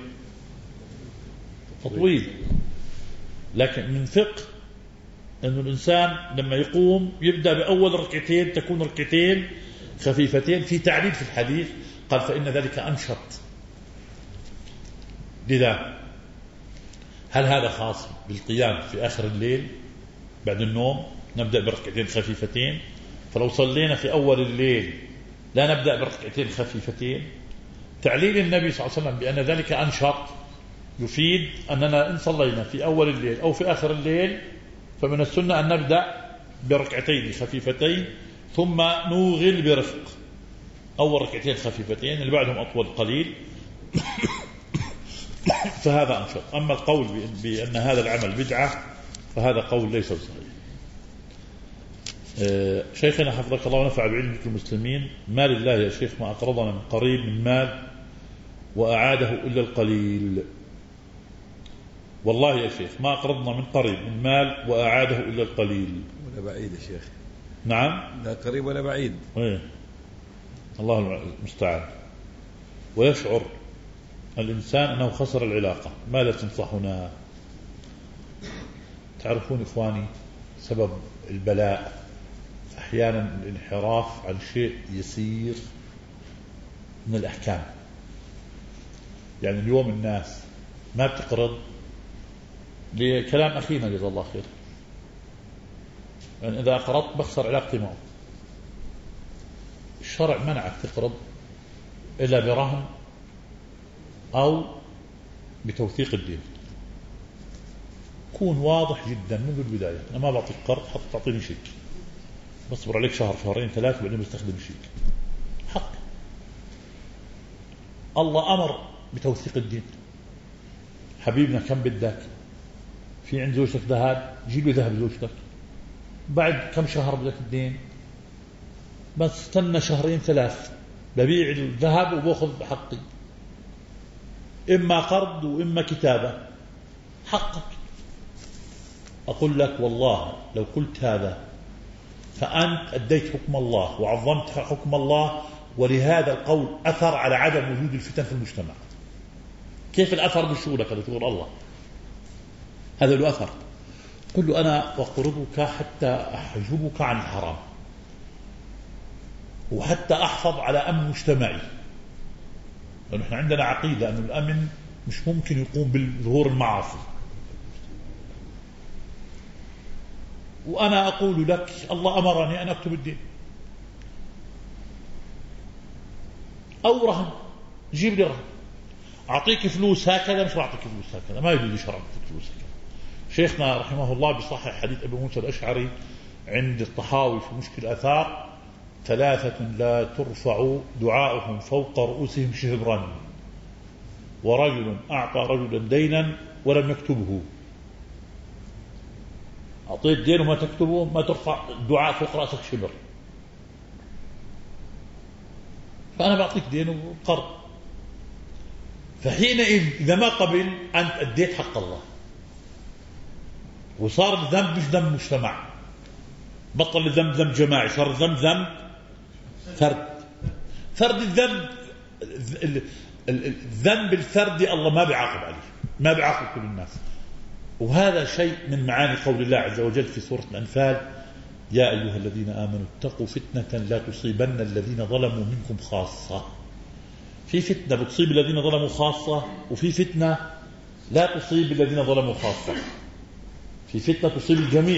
تطويل. لكن من فقه أن الإنسان لما يقوم يبدأ بأول ركعتين تكون ركعتين خفيفتين، في تعليل في الحديث قال فإن ذلك أنشط. لذا هل هذا خاص بالقيام في آخر الليل بعد النوم نبدأ بركعتين خفيفتين؟ فلو صلينا في أول الليل لا نبدأ بركعتين خفيفتين. تعليل النبي صلى الله عليه وسلم بأن ذلك أنشط يفيد أننا إن صلينا في أول الليل أو في آخر الليل فمن السنة أن نبدأ بركعتين خفيفتين ثم نوغل برفق، أول ركعتين خفيفتين اللي بعدهم أطول قليل فهذا أنشط. أما القول بأن هذا العمل بدعة فهذا قول ليس صحيح. شيخنا حفظك الله ونفع بعلمك المسلمين، ما لله يا شيخ ما أقرضنا من قريب من مال وأعاده إلا القليل. والله يا شيخ ما أقرضنا من قريب من مال وأعاده إلا القليل. ولا بعيد يا شيخ. نعم لا قريب ولا بعيد. الله المستعان. ويشعر الإنسان أنه خسر العلاقة. ماذا تنصحنا؟ تعرفون إخواني سبب البلاء أحيانا الانحراف عن شيء يسير من الأحكام. يعني اليوم الناس ما بتقرض لكلام أخينا جزا الله خير، يعني إذا أقرضت بخسر علاقتي معه. الشرع منعك تقرض إلا برهن أو بتوثيق الدين. كون واضح جدا منذ البداية، أنا ما بعطيك قرض حتى تعطيني شيك، بصبر عليك شهر شهرين ثلاثة وبعدين بستخدم الشيك. حق الله أمر بتوثيق الدين. حبيبنا كم بدك؟ في عند زوجتك ذهب، جيب لي ذهب زوجتك. بعد كم شهر بدك الدين؟ بس استنى شهرين ثلاث ببيع الذهب وبأخذ حقي، إما قرض وإما كتابة. حقك. أقول لك والله لو قلت هذا فأنت أديت حكم الله وعظمت حكم الله، ولهذا القول أثر على عدم وجود الفتن في المجتمع. كيف الأثر بشغلك اللي تقول الله هذا له أثر؟ قل له أنا أقرضك حتى أحجبك عن الحرام وحتى أحفظ على أمن مجتمعي، لأنه إحنا عندنا عقيدة أن الأمن مش ممكن يقوم بظهور المعاصي. وأنا أقول لك الله أمرني أن أكتب الدين أو رهن، جيب لي رهن، أعطيك فلوس هكذا مش أعطيك فلوس هكذا، ما يجوز شرع أعطيك فلوس هكذا. شيخنا رحمه الله بصحح حديث أبي موسى الأشعري عند الطحاوي في مشكل الآثار: ثلاثة لا ترفع دعاؤهم فوق رؤوسهم شهبرا، ورجل أعطى رجلا دينا ولم يكتبه. أعطيت دين وما تكتبه ما ترفع الدعاء فوق رأسك شبر. فأنا بعطيك دين وقرض، فحينئذ إذا ما قبل أنت أديت حق الله وصار الذنب مش ذنب مجتمع، بطل الذنب ذنب جماعي، صار الذنب ذنب فرد. الذنب الذنب الفردي الله ما بيعاقب عليه، ما بيعاقب كل الناس. وهذا شيء من معاني قول الله عز وجل في سورة الأنفال: يا أيها الذين آمنوا اتقوا فتنة لا تصيبن الذين ظلموا منكم خاصة. في فتنة بتصيب الذين ظلموا خاصة، وفي فتنة لا تصيب الذين ظلموا خاصة. في فتنة تصيب الجميع.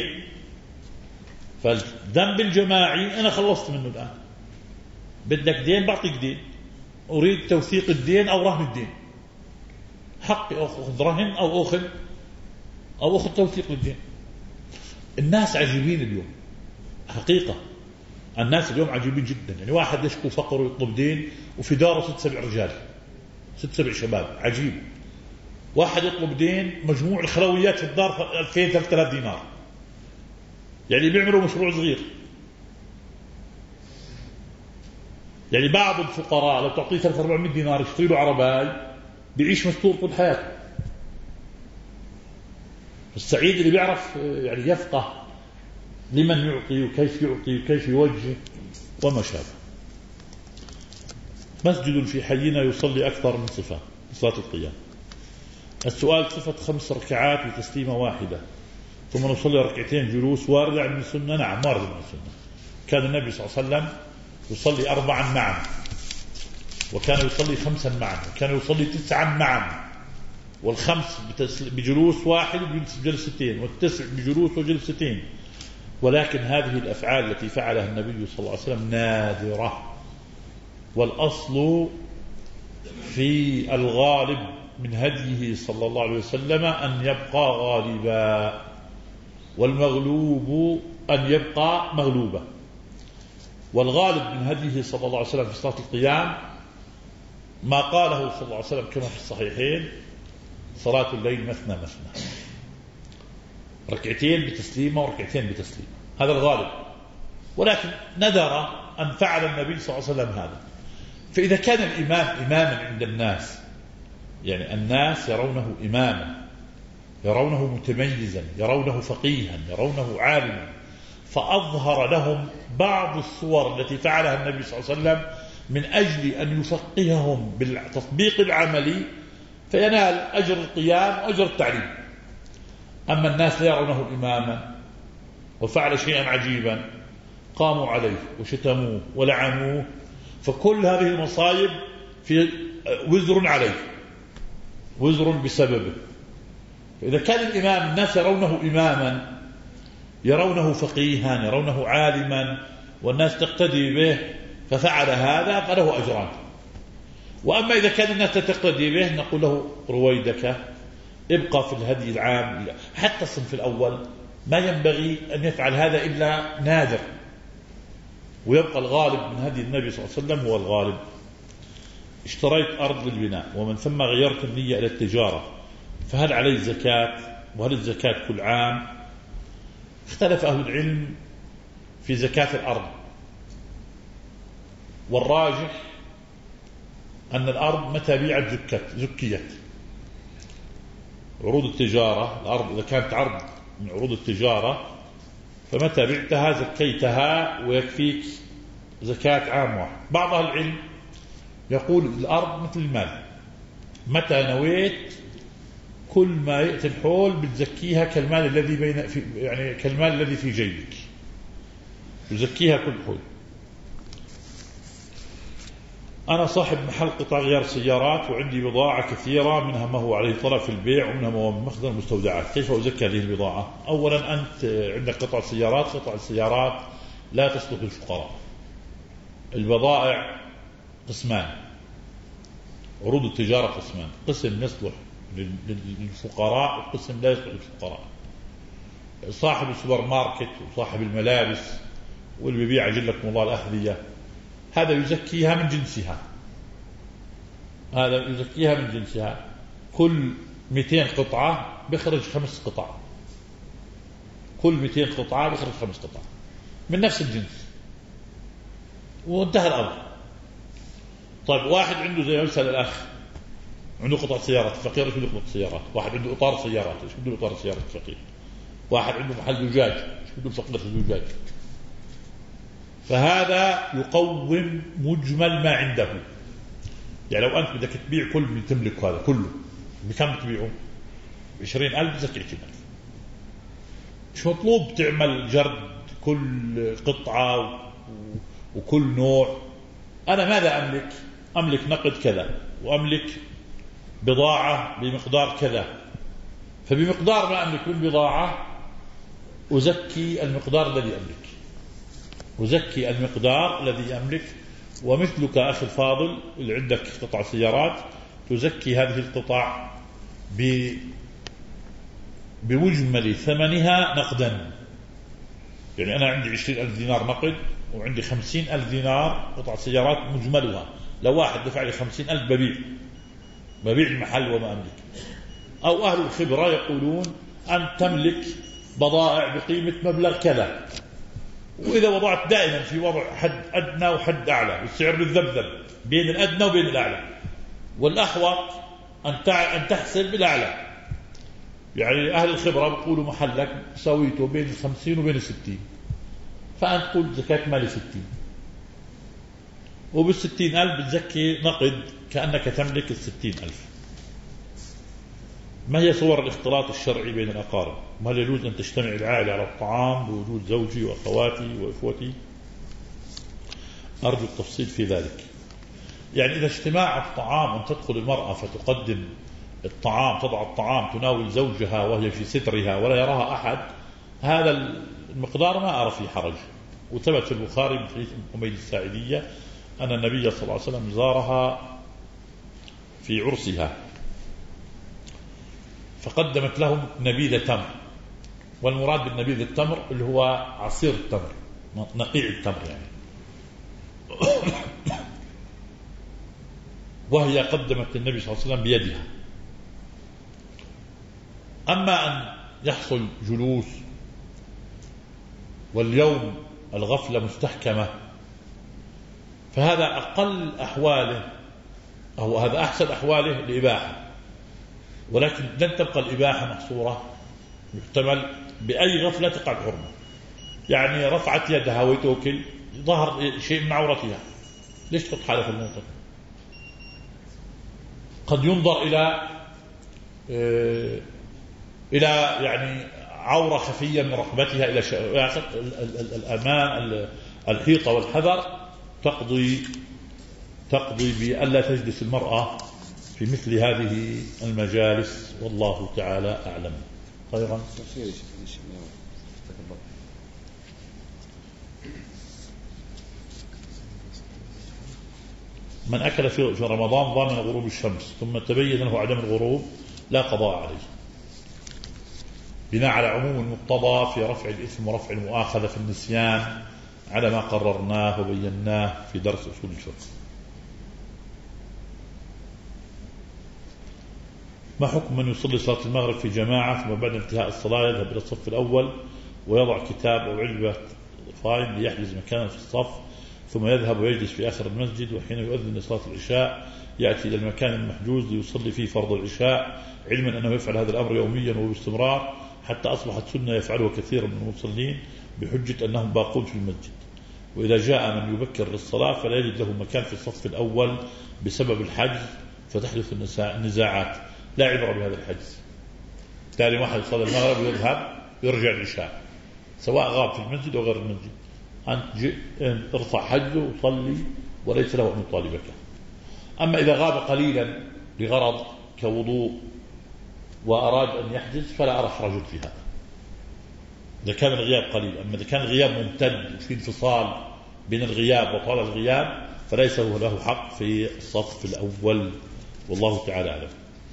فالذنب الجماعي أنا خلصت منه الآن. بدك دين بعطيك دين، أريد توثيق الدين أو رهن الدين، حقي أخذ رهن أو أخذ توثيق الدين. الناس عجيبين اليوم حقيقة، الناس اليوم عجيبين جدا. يعني واحد يشكو فقر ويطلب دين وفي داره 6-7 رجال 6-7 شباب، عجيب. واحد يطلب دين مجموع الخلويات في الدار 2000-3000 دينار، يعني بيعملوا مشروع صغير. يعني بعض الفقراء لو تعطيه 300-400 دينار يشتري له عرباي بيعيش مستور طول حياته. السعيد اللي بيعرف يعني يفقه لمن يعطي وكيف يعطي وكيف يوجه وما شابه. مسجد في حينا يصلي أكثر من صفة صلاة القيام. السؤال: صفة 5 ركعات وتسليمة واحدة ثم نصلي ركعتين جلوس واردة عن السنة؟ نعم واردة عن السنة. كان النبي صلى الله عليه وسلم يصلي 4 معا، وكان يصلي 5 معا، وكان يصلي 9 معا، والخمس بجلوس واحد بجلستين، والتسع بجلوس وجلستين. ولكن هذه الأفعال التي فعلها النبي صلى الله عليه وسلم نادرة، والأصل في الغالب من هديه صلى الله عليه وسلم أن يبقى غالبا، والمغلوب أن يبقى مغلوبا. والغالب من هديه صلى الله عليه وسلم في صلاة القيام ما قاله صلى الله عليه وسلم كما في الصحيحين: صلاة الليل مثنى مثنى، ركعتين بتسليمة وركعتين بتسليمة، هذا الغالب. ولكن ندر أن فعل النبي صلى الله عليه وسلم هذا. فإذا كان الإمام إماما عند الناس، يعني الناس يرونه إماما، يرونه متميزا، يرونه فقيها، يرونه عالما، فأظهر لهم بعض الصور التي فعلها النبي صلى الله عليه وسلم من أجل أن يفقههم بالتطبيق العملي، فينال أجر القيام وأجر التعليم. أما الناس لا يرونه إماما وفعل شيئا عجيبا قاموا عليه وشتموه ولعنوه، فكل هذه المصايب في وزر عليه، وزر بسببه. فإذا كان الإمام الناس يرونه إماما، يرونه فقيها، يرونه عالما، والناس تقتدي به، ففعل هذا فله أجران. وأما إذا كان الناس تقتدي به نقول له: رويدك، ابقى في الهدي العام. حتى الصنف الأول ما ينبغي أن يفعل هذا إلا نادر، ويبقى الغالب من هدي النبي صلى الله عليه وسلم هو الغالب. اشتريت أرض للبناء ومن ثم غيرت النية إلى التجارة، فهل علي زكاة؟ وهل الزكاة كل عام؟ اختلف أهل العلم في زكاة الأرض، والراجح أن الأرض متى بيعت زكيت. عروض التجارة، الأرض إذا كانت عرض من عروض التجارة فمتى بعتها زكيتها ويكفيك زكاة عام واحد. بعض أهل العلم يقول الأرض مثل المال، متى نويت كل ما يأتي الحول بتزكيها كالمال الذي يعني كالمال الذي في جيبك، تزكيها كل حول. أنا صاحب محل قطع غيار سيارات وعندي بضاعة كثيرة، منها ما هو عليه طلب في البيع ومنها ما هو بمخزن المستودعات، كيف أزكي هذه البضاعة؟ أولا أنت عندك قطع سيارات، قطع السيارات لا تصلح للفقراء. البضائع قسمان، عروض التجارة قسمان: قسم يصلح للفقراء وقسم لا يصلح للفقراء. صاحب السوبر ماركت وصاحب الملابس واللي بيبيع جلكم الله الأحذية، هذا يزكيها من جنسها، هذا يزكيها من جنسها. كل 200 قطعة بيخرج 5 قطع، كل 200 قطعة بيخرج 5 قطع من نفس الجنس، وانتهى الأمر. طيب واحد عنده زي مثل الأخ عنده قطع سيارات، فقير ايش بده قطع سيارات؟ واحد عنده إطار سيارات، ايش بده إطار سيارات فقير؟ واحد عنده محل زجاج، ايش بده فقير زجاج؟ فهذا يقوم مجمل ما عنده. يعني لو أنت بدك تبيع كل اللي تملك هذا كله، بكم تبيعه؟ 20,000 زكي 20,000. مش مطلوب تعمل جرد كل قطعة وكل نوع. أنا ماذا أملك؟ أملك نقد كذا، وأملك بضاعة بمقدار كذا، فبمقدار ما أملك من بضاعة أزكي المقدار الذي أملك، وزكي المقدار الذي أملك. ومثلك أخي الفاضل اللي عندك قطع سيارات، تزكي هذه القطع بمجمل ثمنها نقدا. يعني أنا عندي 20,000 دينار نقد، وعندي 50,000 دينار قطع سيارات مجملها. لو واحد دفع لي 50,000 ببيع المحل وما أملك. أو أهل الخبرة يقولون أن تملك بضائع بقيمة مبلغ كذا، وإذا وضعت دائما في وضع حد أدنى وحد أعلى، والسعر بالذبذب بين الأدنى وبين الأعلى، والأحوط أن تحسب بالأعلى. يعني أهل الخبرة بيقولوا محلك سويته بين 50 وبين 60، فأنت تقول زكاة مالي 60، وبال60,000 بتزكي نقد كأنك تملك ال60,000. ما هي صور الاختلاط الشرعي بين الأقارب؟ وهل يجوز أن تجتمع العائلة على الطعام بوجود زوجي وأخواتي وإخوتي؟ أرجو التفصيل في ذلك. يعني إذا اجتماع الطعام أن تدخل المرأة فتقدم الطعام، تضع الطعام، تناول زوجها وهي في سترها ولا يراها أحد، هذا المقدار ما أرى فيه حرج. وثبت في البخاري من حديث أم حميد الساعدية أن النبي صلى الله عليه وسلم زارها في عرسها فقدمت لهم نبيذ تمر، والمراد بالنبيذ التمر اللي هو عصير التمر، نقيع التمر يعني. وهي قدمت النبي صلى الله عليه وسلم بيدها. أما أن يحصل جلوس واليوم الغفلة مستحكمة فهذا أقل أحواله، أو هذا أحسن أحواله الإباحة، ولكن لن تبقى الإباحة محصورة، يحتمل بأي غفلة تقع الحرمة. يعني رفعت يدها وتوكل، ظهر شيء من عورتها، ليش تحط حالة في الموطن؟ قد ينظر إلى يعني عورة خفية من رقبتها إلى الأمان، الحيطة والحذر تقضي بألا تجلس المرأة في مثل هذه المجالس، والله تعالى أعلم. خيرا. من أكل في رمضان ضامن غروب الشمس ثم تبين له عدم الغروب لا قضاء عليه، بناء على عموم المقتضى في رفع الإثم ورفع المؤاخذة في النسيان على ما قررناه وبيناه في درس أصول الفقه. ما حكم من يصلي صلاة المغرب في جماعة ثم بعد انتهاء الصلاة يذهب إلى الصف الأول ويضع كتاب أو علبة فاين ليحجز مكانا في الصف، ثم يذهب ويجلس في آخر المسجد، وحين يؤذن لصلاة العشاء يأتي إلى المكان المحجوز ليصلي فيه فرض العشاء، علما أنه يفعل هذا الأمر يوميا وباستمرار حتى أصبحت سنة يفعله كثير من المصلين بحجة أنهم باقون في المسجد. وإذا جاء من يبكر للصلاة فلا يجد له مكان في الصف الأول بسبب الحجز فتحدث النزاعات. لا عبرة بهذا الحجز. تالي واحد يصلي المغرب ويذهب يرجع العشاء سواء غاب في المسجد أو غير المسجد، أنت ارفع حجه وصلي وليس له أن يطالبك. أما إذا غاب قليلا لغرض كوضوء وأراد أن يحجز فلا أرى حرج في هذا إذا كان الغياب قليل. أما إذا كان الغياب ممتد وفي انفصال بين الغياب وطال الغياب فليس له حق في الصف الأول، والله تعالى أعلم.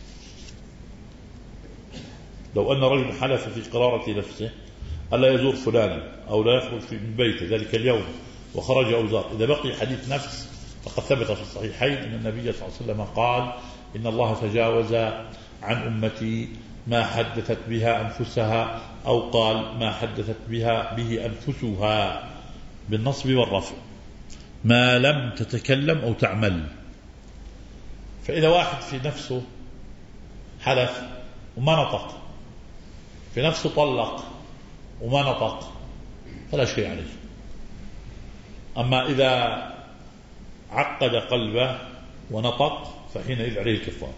لو أن رجل حلف في قرارة نفسه ألا يزور فلانا أو لا يخرج من بيته ذلك اليوم وخرج أو زار، إذا بقي حديث نفس فقد ثبت في الصحيحين أن النبي صلى الله عليه وسلم قال إن الله تجاوز عن أمتي ما حدثت بها أنفسها، أو قال ما حدثت به أنفسها بالنصب والرفع ما لم تتكلم أو تعمل. فإذا واحد في نفسه حلف وما نطق، في نفسه طلق وما نطق فلا شيء عليه. أما إذا عقد قلبه ونطق فحينئذ عليه الكفارة.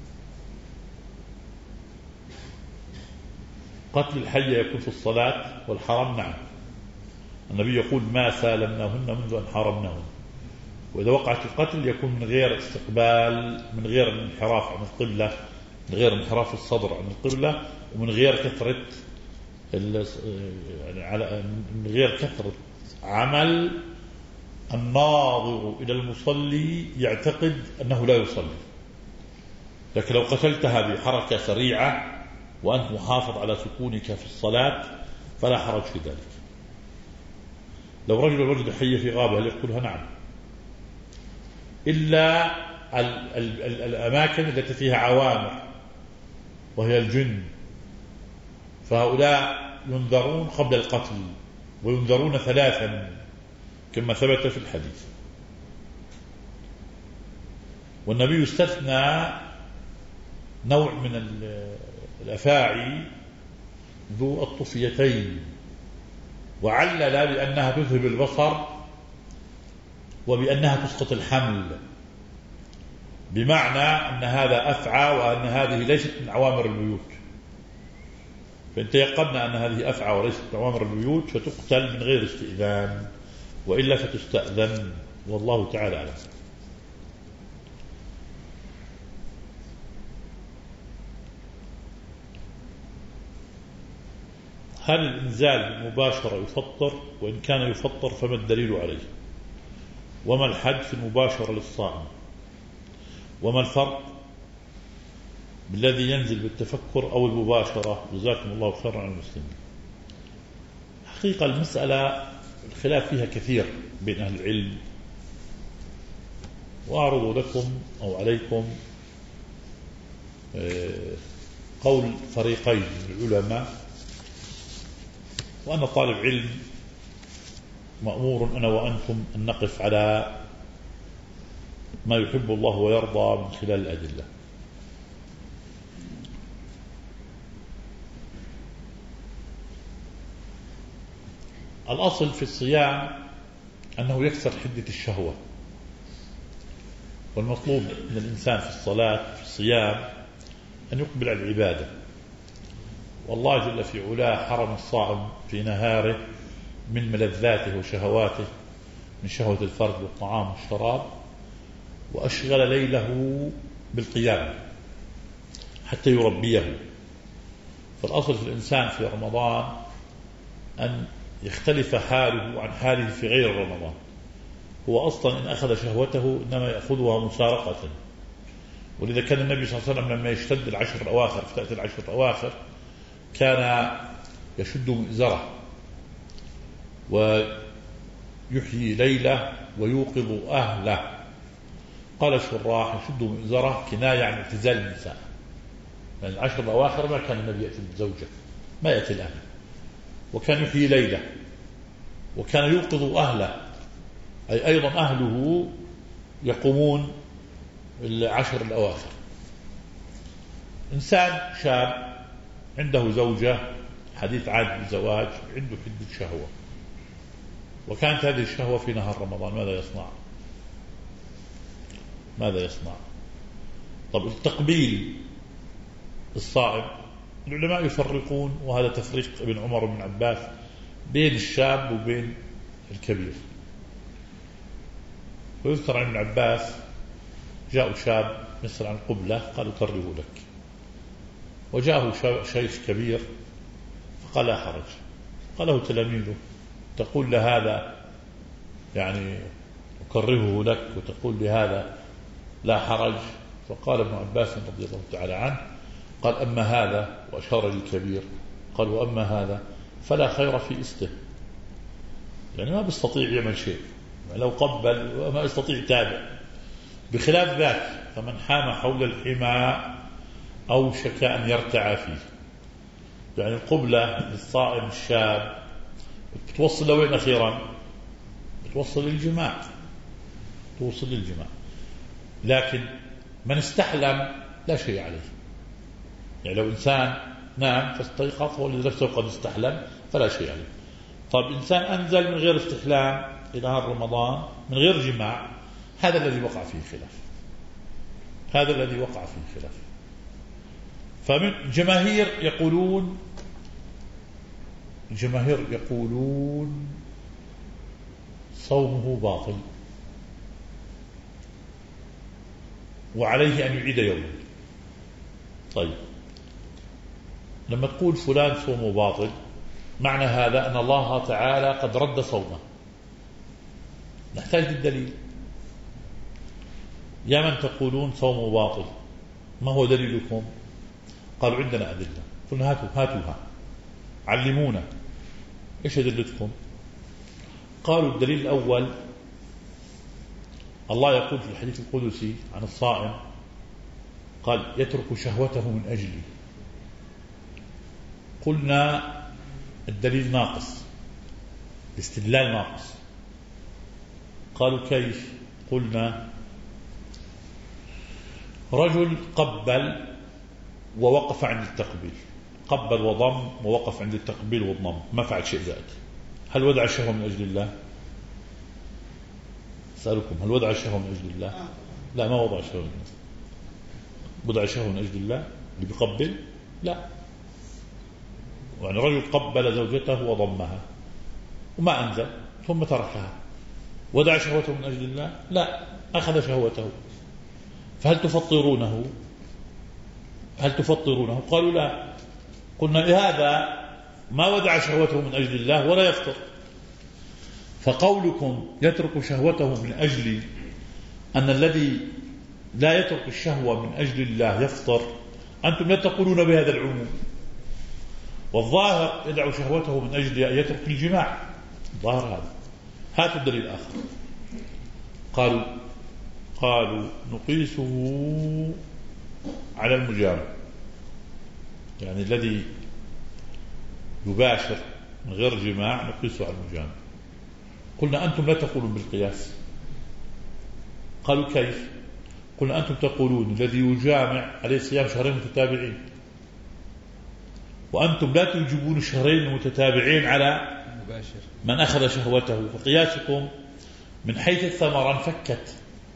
قتل الحية يكون في الصلاة والحرام؟ نعم، النبي يقول ما سالمناهن منذ أن حرمناهن. وإذا وقعت القتل يكون من غير استقبال، من غير الانحراف عن القبلة، من غير انحراف الصدر عن القبلة، ومن غير كثرة من غير كثرة عمل الناظر إلى المصلي يعتقد أنه لا يصلي. لكن لو قتلتها بحركة سريعة وأنت محافظ على سكونك في الصلاة فلا حرج في ذلك. لو رجل وجد حية في غابة هل يقتلها؟ نعم، إلا الأماكن التي فيها عوامر وهي الجن، فهؤلاء ينذرون قبل القتل وينذرون 3 كما ثبت في الحديث. والنبي استثنى نوع من الأفاعي ذو الطفيتين وعلل بأنها تذهب البصر وبأنها تسقط الحمل، بمعنى أن هذا أفعى وأن هذه ليست من أوامر البيوت، فإن تيقنا أن هذه أفعى وليست من أوامر البيوت فتقتل من غير استئذان، وإلا فتستأذن، والله تعالى أعلم. هل الإنزال مباشرة يفطر؟ وإن كان يفطر فما الدليل عليه؟ وما الحد في المباشرة للصائم؟ وما الفرق بالذي ينزل بالتفكر أو المباشرة؟ جزاكم الله خيرا عن المسلمين. حقيقة المسألة الخلاف فيها كثير بين أهل العلم، وأعرض لكم أو عليكم قول فريقين من العلماء، وأنا طالب علم مأمور أنا وأنتم أن نقف على ما يحب الله ويرضى من خلال الأدلة. الأصل في الصيام أنه يكسر حدة الشهوة، والمطلوب من الإنسان في الصلاة في الصيام أن يقبل على العبادة، والله جل في علاه حرم الصائم في نهاره من ملذاته وشهواته، من شهوة الفرد والطعام والشراب، وأشغل ليله بالقيام حتى يربيه. فالأصل في الإنسان في رمضان أن يختلف حاله عن حاله في غير رمضان. هو أصلا إن أخذ شهوته إنما يأخذها مسارقة، ولذا كان النبي صلى الله عليه وسلم لما يشتد العشر الأواخر، فتأتي العشر الأواخر، كان يشد مئزره ويحيي ليله ويوقظ أهله. قال الشراح يشد مئزره كناية عن اعتزال النساء، يعني العشر الأواخر ما كان النبي يأتي بالزوجة، ما يأتي الأهل، وكان يحيي ليله وكان يوقظ أهله، أي أيضا أهله يقومون العشر الأواخر. إنسان شاب عنده زوجة، حديث عهد بالزواج، عنده حدة شهوة، وكانت هذه الشهوة في نهار رمضان، ماذا يصنع؟ ماذا يصنع؟ طب التقبيل الصائم، العلماء يفرقون، وهذا تفريق ابن عمر وابن عباس بين الشاب وبين الكبير. ويذكر عن ابن عباس جاء شاب يسأل عن قبلة قال أكره لك، وجاءه شيخ كبير فقال لا حرج، قال له تلاميذه تقول لهذا يعني أكرهه لك وتقول لهذا لا حرج؟ فقال ابن عباس رضي الله تعالى عنه قال أما هذا، وأشار للكبير، قال وأما هذا فلا خير في استه، يعني ما بيستطيع يعمل شيء، لو قبل ما يستطيع يتابع، بخلاف ذاك فمن حام حول الحمى أوشك أن يرتع فيه. يعني القبلة للصائم الشاب بتوصل لوين أخيرا؟ بتوصل للجماع، توصل للجماع. لكن من استحلم لا شيء عليه، يعني لو إنسان نام فاستيقظ ولنفسه قد استحلم فلا شيء عليه. طب إنسان أنزل من غير استحلام إلى نهار رمضان من غير جماع، هذا الذي وقع فيه خلاف، هذا الذي وقع فيه خلاف. فمن جماهير يقولون صومه باطل وعليه أن يعيد يوما. طيب لما تقول فلان صومه باطل، معنى هذا أن الله تعالى قد رد صومه، نحتاج للدليل. يا من تقولون صومه باطل ما هو دليلكم؟ قالوا عندنا أدلة. قلنا هاتوها علمونا، إيش أدلتكم؟ قالوا الدليل الأول الله يقول في الحديث القدسي عن الصائم قال يترك شهوته من أجلي. قلنا الدليل ناقص، الاستدلال ناقص. قالوا كيف؟ قلنا رجل قبل ووقف عند التقبيل، قبل وضم ووقف عند التقبيل والضم، ما فعل شيء زائد، هل وضع الشهوة من أجل الله؟ أسألكم هل وضع الشهوة من أجل الله؟ لا، ما وضع الشهوة من أجل الله. وضع الشهوة من أجل الله اللي بيقبل؟ لا. يعني رجل قبل زوجته وضمها وما أنزل ثم تركها، وضع شهوته من أجل الله؟ لا، أخذ شهوته. فهل تفطرونه؟ قالوا لا. قلنا لهذا ما وضع شهوته من أجل الله ولا يفطر. فقولكم يترك شهوته من أجل أن الذي لا يترك الشهوة من أجل الله يفطر، أنتم لا تقولون بهذا العموم. والظاهر يدع شهوته من أجل أن يترك الجماع، ظاهر هذا. هاتوا الدليل آخر. قالوا نقيسه على المجامع، يعني الذي يباشر من غير جماع نقيسه على المجامع. قلنا أنتم لا تقولون بالقياس. قالوا كيف؟ قلنا أنتم تقولون الذي يجامع عليه صيام شهرين متتابعين، وأنتم لا توجبون الشهرين المتتابعين على من أخذ شهوته، فقياسكم من حيث الثمرة انفكت.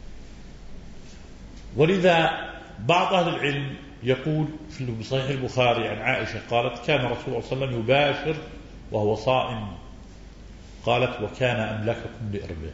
ولذا بعض أهل العلم يقول في صحيح البخاري عن عائشة قالت كان رسول الله صلى الله عليه وسلم يباشر وهو صائم، قالت وكان أملككم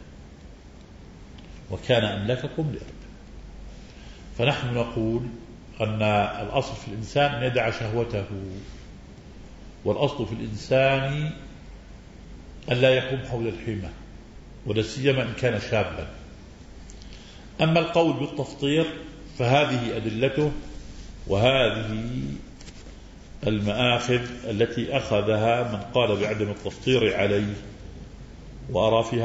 لإربه. فنحن نقول أن الأصل في الإنسان أن يدع شهوته، والأصل في الإنسان أن لا يقوم حول الحمى، ولا سيما إن كان شابا. أما القول بالتفطير فهذه أدلته، وهذه المآخذ التي أخذها من قال بعدم التفطير عليه، وأرى فيها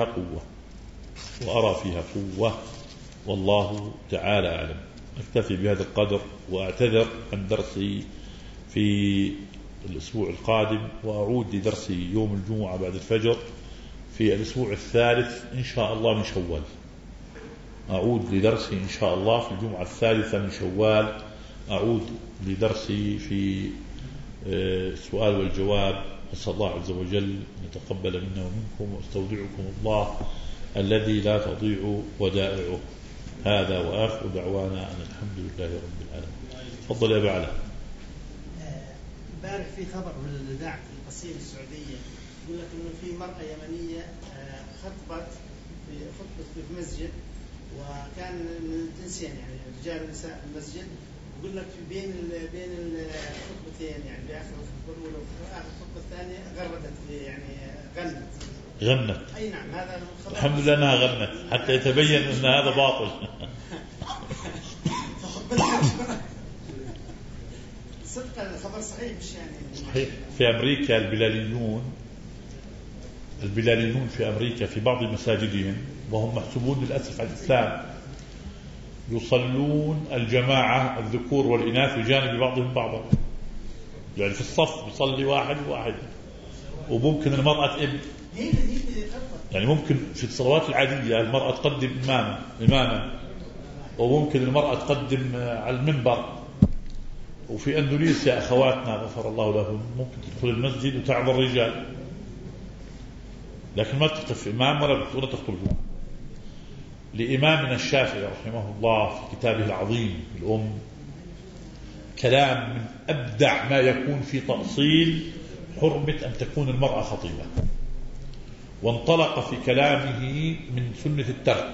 قوة، والله تعالى أعلم. أكتفي بهذا القدر، وأعتذر عن درسي في الأسبوع القادم، وأعود لدرسي يوم الجمعة بعد الفجر في الأسبوع الثالث إن شاء الله من شوال. أعود لدرسي إن شاء الله في الجمعة الثالثة من شوال، أعود لدرسي في السؤال والجواب. أسأل الله عز وجل أن يتقبل منا ومنكم، واستودعكم الله الذي لا تضيع ودائعه. هذا وآخر دعوانا أن الحمد لله رب العالمين. تفضل يا بعلا. امبارح في خبر من الإذاعة في القصيم السعودية يقول لك إنه في مرأة يمنية خطبت في مسجد، وكان من الجنسين يعني رجال ونساء في المسجد. يقول لك بين الخطبتين يعني بآخر الخطبة الأولى وآخر الخطبة الثانية غردت يعني غنت. أي نعم، هذا الحمد لله أنها غنت حتى يتبين أن هذا باطل. صدق الخبر صحيح مش يعني صحيح. في أمريكا البلاليون في أمريكا في بعض مساجدهم، وهم محسوبون للأسف على الإسلام، يصلون الجماعة الذكور والإناث بجانب بعضهم بعضا، يعني في الصف يصلي واحد، وممكن المرأة يعني ممكن في الصلوات العادية المرأة تقدم إماما، وممكن المرأة تقدم على المنبر. وفي أندونيسيا أخواتنا غفر الله لهم ممكن تدخل المسجد وتعظ الرجال، لكن ما تقف إمام ولا تخطبه. لإمامنا الشافعي رحمه الله في كتابه العظيم الأم كلام من أبدع ما يكون في تأصيل حرمة أن تكون المرأة خطيبة، وانطلق في كلامه من سنة الترك،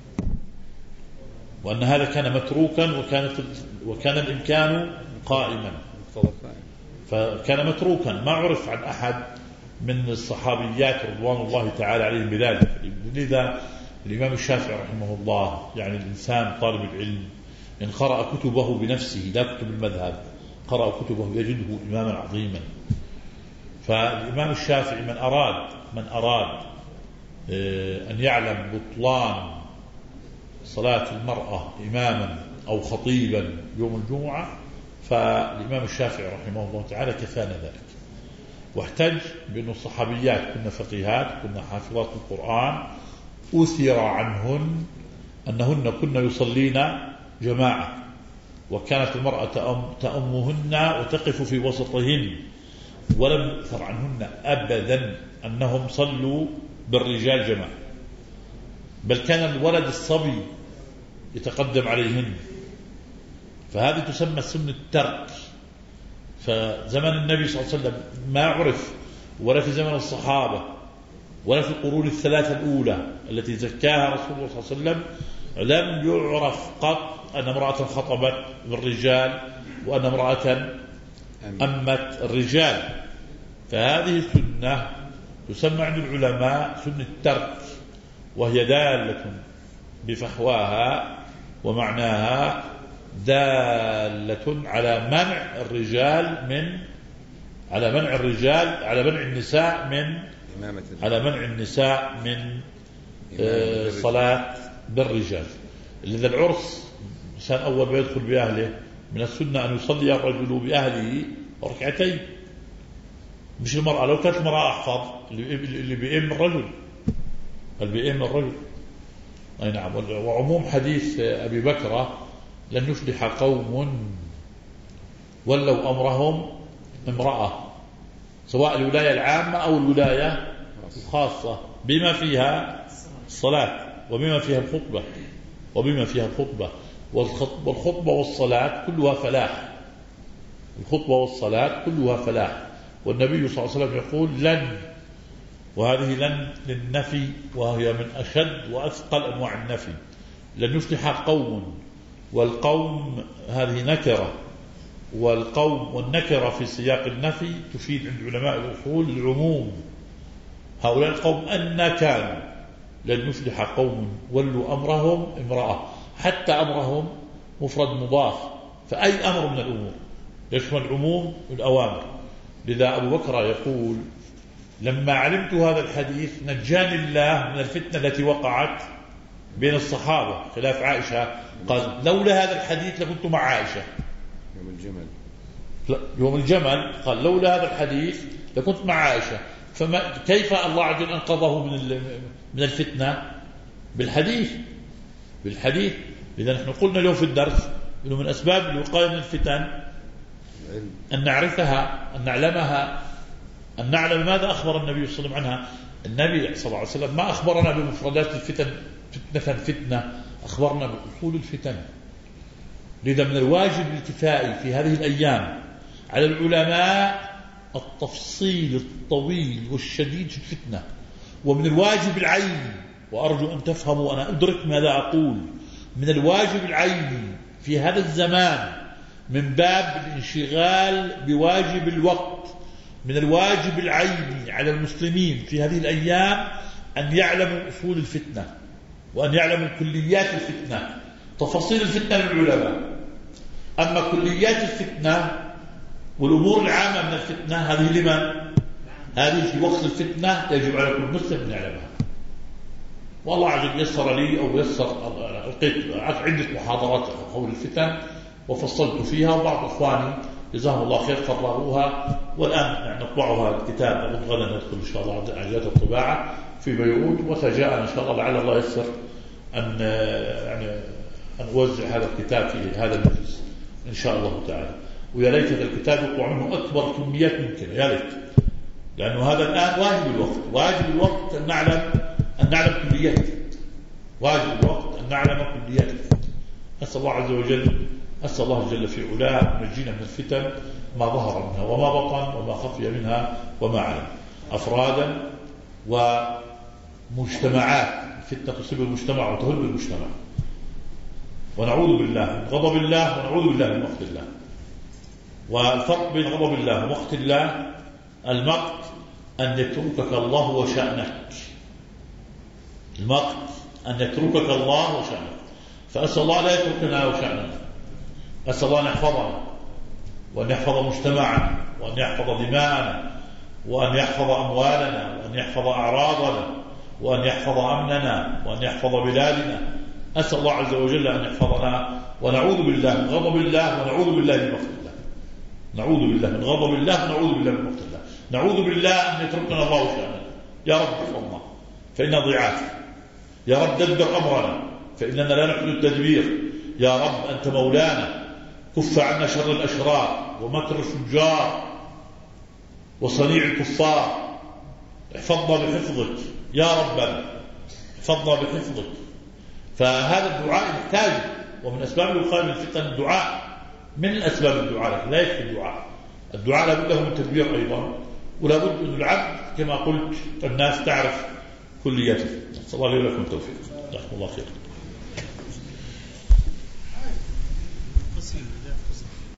وأن هذا كان متروكا وكان الإمكان قائما، فكان متروكا، ما عرف عن أحد من الصحابيات رضوان الله تعالى عليهم بذلك. لذا الإمام الشافعي رحمه الله، يعني الإنسان طالب العلم إن قرأ كتبه بنفسه لا كتب المذهب، قرأ كتبه يجده إماما عظيما. فالإمام الشافعي من أراد أن يعلم بطلان صلاة المرأة إماما أو خطيبا يوم الجمعة، فالإمام الشافعي رحمه الله تعالى كفانا ذلك، واحتج بأن الصحابيات كنا فقيهات كنا حافظات القرآن، أثر عنهن أنهن كنا يصلين جماعة، وكانت المرأة تأمهن وتقف في وسطهن، ولم يؤثر عنهن أبدا أنهم صلوا بالرجال جماعة. بل كان الولد الصبي يتقدم عليهن، فهذه تسمى سنة الترك. فزمن النبي صلى الله عليه وسلم ما عرف، ولا في زمن الصحابة، ولا في القرون الثلاثة الأولى التي زكاها رسول الله صلى الله عليه وسلم، لم يعرف قط أن امرأة خطبت بالرجال وأن امرأة أمت الرجال. فهذه السنة تسمى عند العلماء سنة الترك، وهي دالة بفحواها ومعناها دالة على منع الرجال من على منع النساء من صلاة بالرجال. لذا العرس إنسان أول ما يدخل بأهله من السنة أن يصلي الرجل بأهله ركعتين، مش المرأة. لو كانت المرأة أحفظ اللي بيئم الرجل أي نعم. وعموم حديث أبي بكر لن يفلح قوم ولوا أمرهم امرأة، سواء الولاية العامة أو الولاية الخاصة، بما فيها الصلاة وبما فيها الخطبة والخطبة والصلاة كلها فلاح. والنبي صلى الله عليه وسلم يقول لن، وهذه لن للنفي، وهي من أشد وأثقل أنواع النفي. لن يفلح قوم، والقوم هذه نكرة، والقوم والنكرة في سياق النفي تفيد عند علماء الأصول العموم. هؤلاء القوم أن كانوا لن يفلح قوم ولوا أمرهم امرأة، حتى أمرهم مفرد مضاف، فأي أمر من الأمور يشمل عموم الأوامر. لذا أبو بكر يقول لما علمت هذا الحديث نجاني الله من الفتنة التي وقعت بين الصحابة خلاف عائشة، قال لولا هذا الحديث لكنت مع عائشة يوم الجمل، قال لولا هذا الحديث لكنت مع عائشة. كيف الله عز وجل أنقذه من الفتنة؟ بالحديث. إذا نحن قلنا اليوم في الدرس إنه من أسباب الوقاية من الفتن أن نعرفها، أن نعلمها، أن نعلم ماذا أخبر النبي صلى الله عليه وسلم عنها. النبي صلى الله عليه وسلم ما أخبرنا بمفردات الفتن فتنة، أخبرنا بأصول الفتن. لذا من الواجب الكفائي في هذه الأيام على العلماء التفصيل الطويل والشديد في الفتنة، ومن الواجب العيني، وأرجو أن تفهموا وأنا أدرك ماذا أقول، من الواجب العيني في هذا الزمان من باب الانشغال بواجب الوقت، من الواجب العيني على المسلمين في هذه الأيام أن يعلموا أصول الفتنة، وأن يعلموا كليات الفتنة. تفاصيل الفتنة للعلماء، أما كليات الفتنة والأمور العامة من الفتنة هذه لمن؟ هذه في وقت الفتنة يجب على كل مسلم أن يعلمها. والله عز وجل يسر لي أو يسر، ألقيت عدة محاضرات حول الفتن وفصلت فيها، وبعض إخواني جزاهم الله خير قرروها، والآن نطبعها الكتاب. غدا ندخل إن شاء الله عجلات الطباعة في بيروت، وسجاء إن شاء الله لعل الله يسر أن أوزع هذا الكتاب في هذا المجلس إن شاء الله تعالى. ويا ليت هذا الكتاب يطلع منه أكبر كميات ممكنة، يا ليت، لأنه هذا الآن واجب الوقت أن نعلم كليات، واجب الوقت أن نعلم كليات. أسأل الله جل في علاه نجينا من الفتن ما ظهر منها وما بطن وما خفي منها وما علم، أفرادا ومجتمعات. الفتنة تصيب المجتمع وتهل المجتمع، ونعوذ بالله من غضب الله ونعوذ بالله من مقت الله. والفرق بين غضب الله ومقت الله، المقت أن يتركك الله وشأنك، المقت أن يتركك الله وشأنك. فأسأل الله لا يتركنا وشأننا، أسأل الله أن يحفظنا وأن يحفظ مجتمعنا وأن يحفظ دماءنا وأن يحفظ أموالنا وأن يحفظ أعراضنا وأن يحفظ أمننا وأن يحفظ بلادنا. أسأل الله عز وجل أن يحفظنا، ونعوذ بالله من غضب الله ونعوذ بالله من مقت الله. نعوذ بالله من غضب الله ونعوذ بالله من مقت الله. نعوذ بالله أن يتركنا الله وشأننا. يا رب احفظنا فإنا ضعاف، يا رب دبر أمرنا فإننا لا نحن التدبير، يا رب أنت مولانا، كف عنا شر الأشرار ومكر الفجار وصنيع الكفار، احفظنا بحفظك يا ربنا، حفظنا بحفظك. فهذا الدعاء يحتاج، ومن أسباب الوقاية من الفتن الدعاء، من الأسباب الدعاء، لا يكفي الدعاء لابد له من تدبير أيضا، ولابد أن العبد كما قلت الناس تعرف كليته. نسأل الله لي ولكم التوفيق. جزاكم الله خير.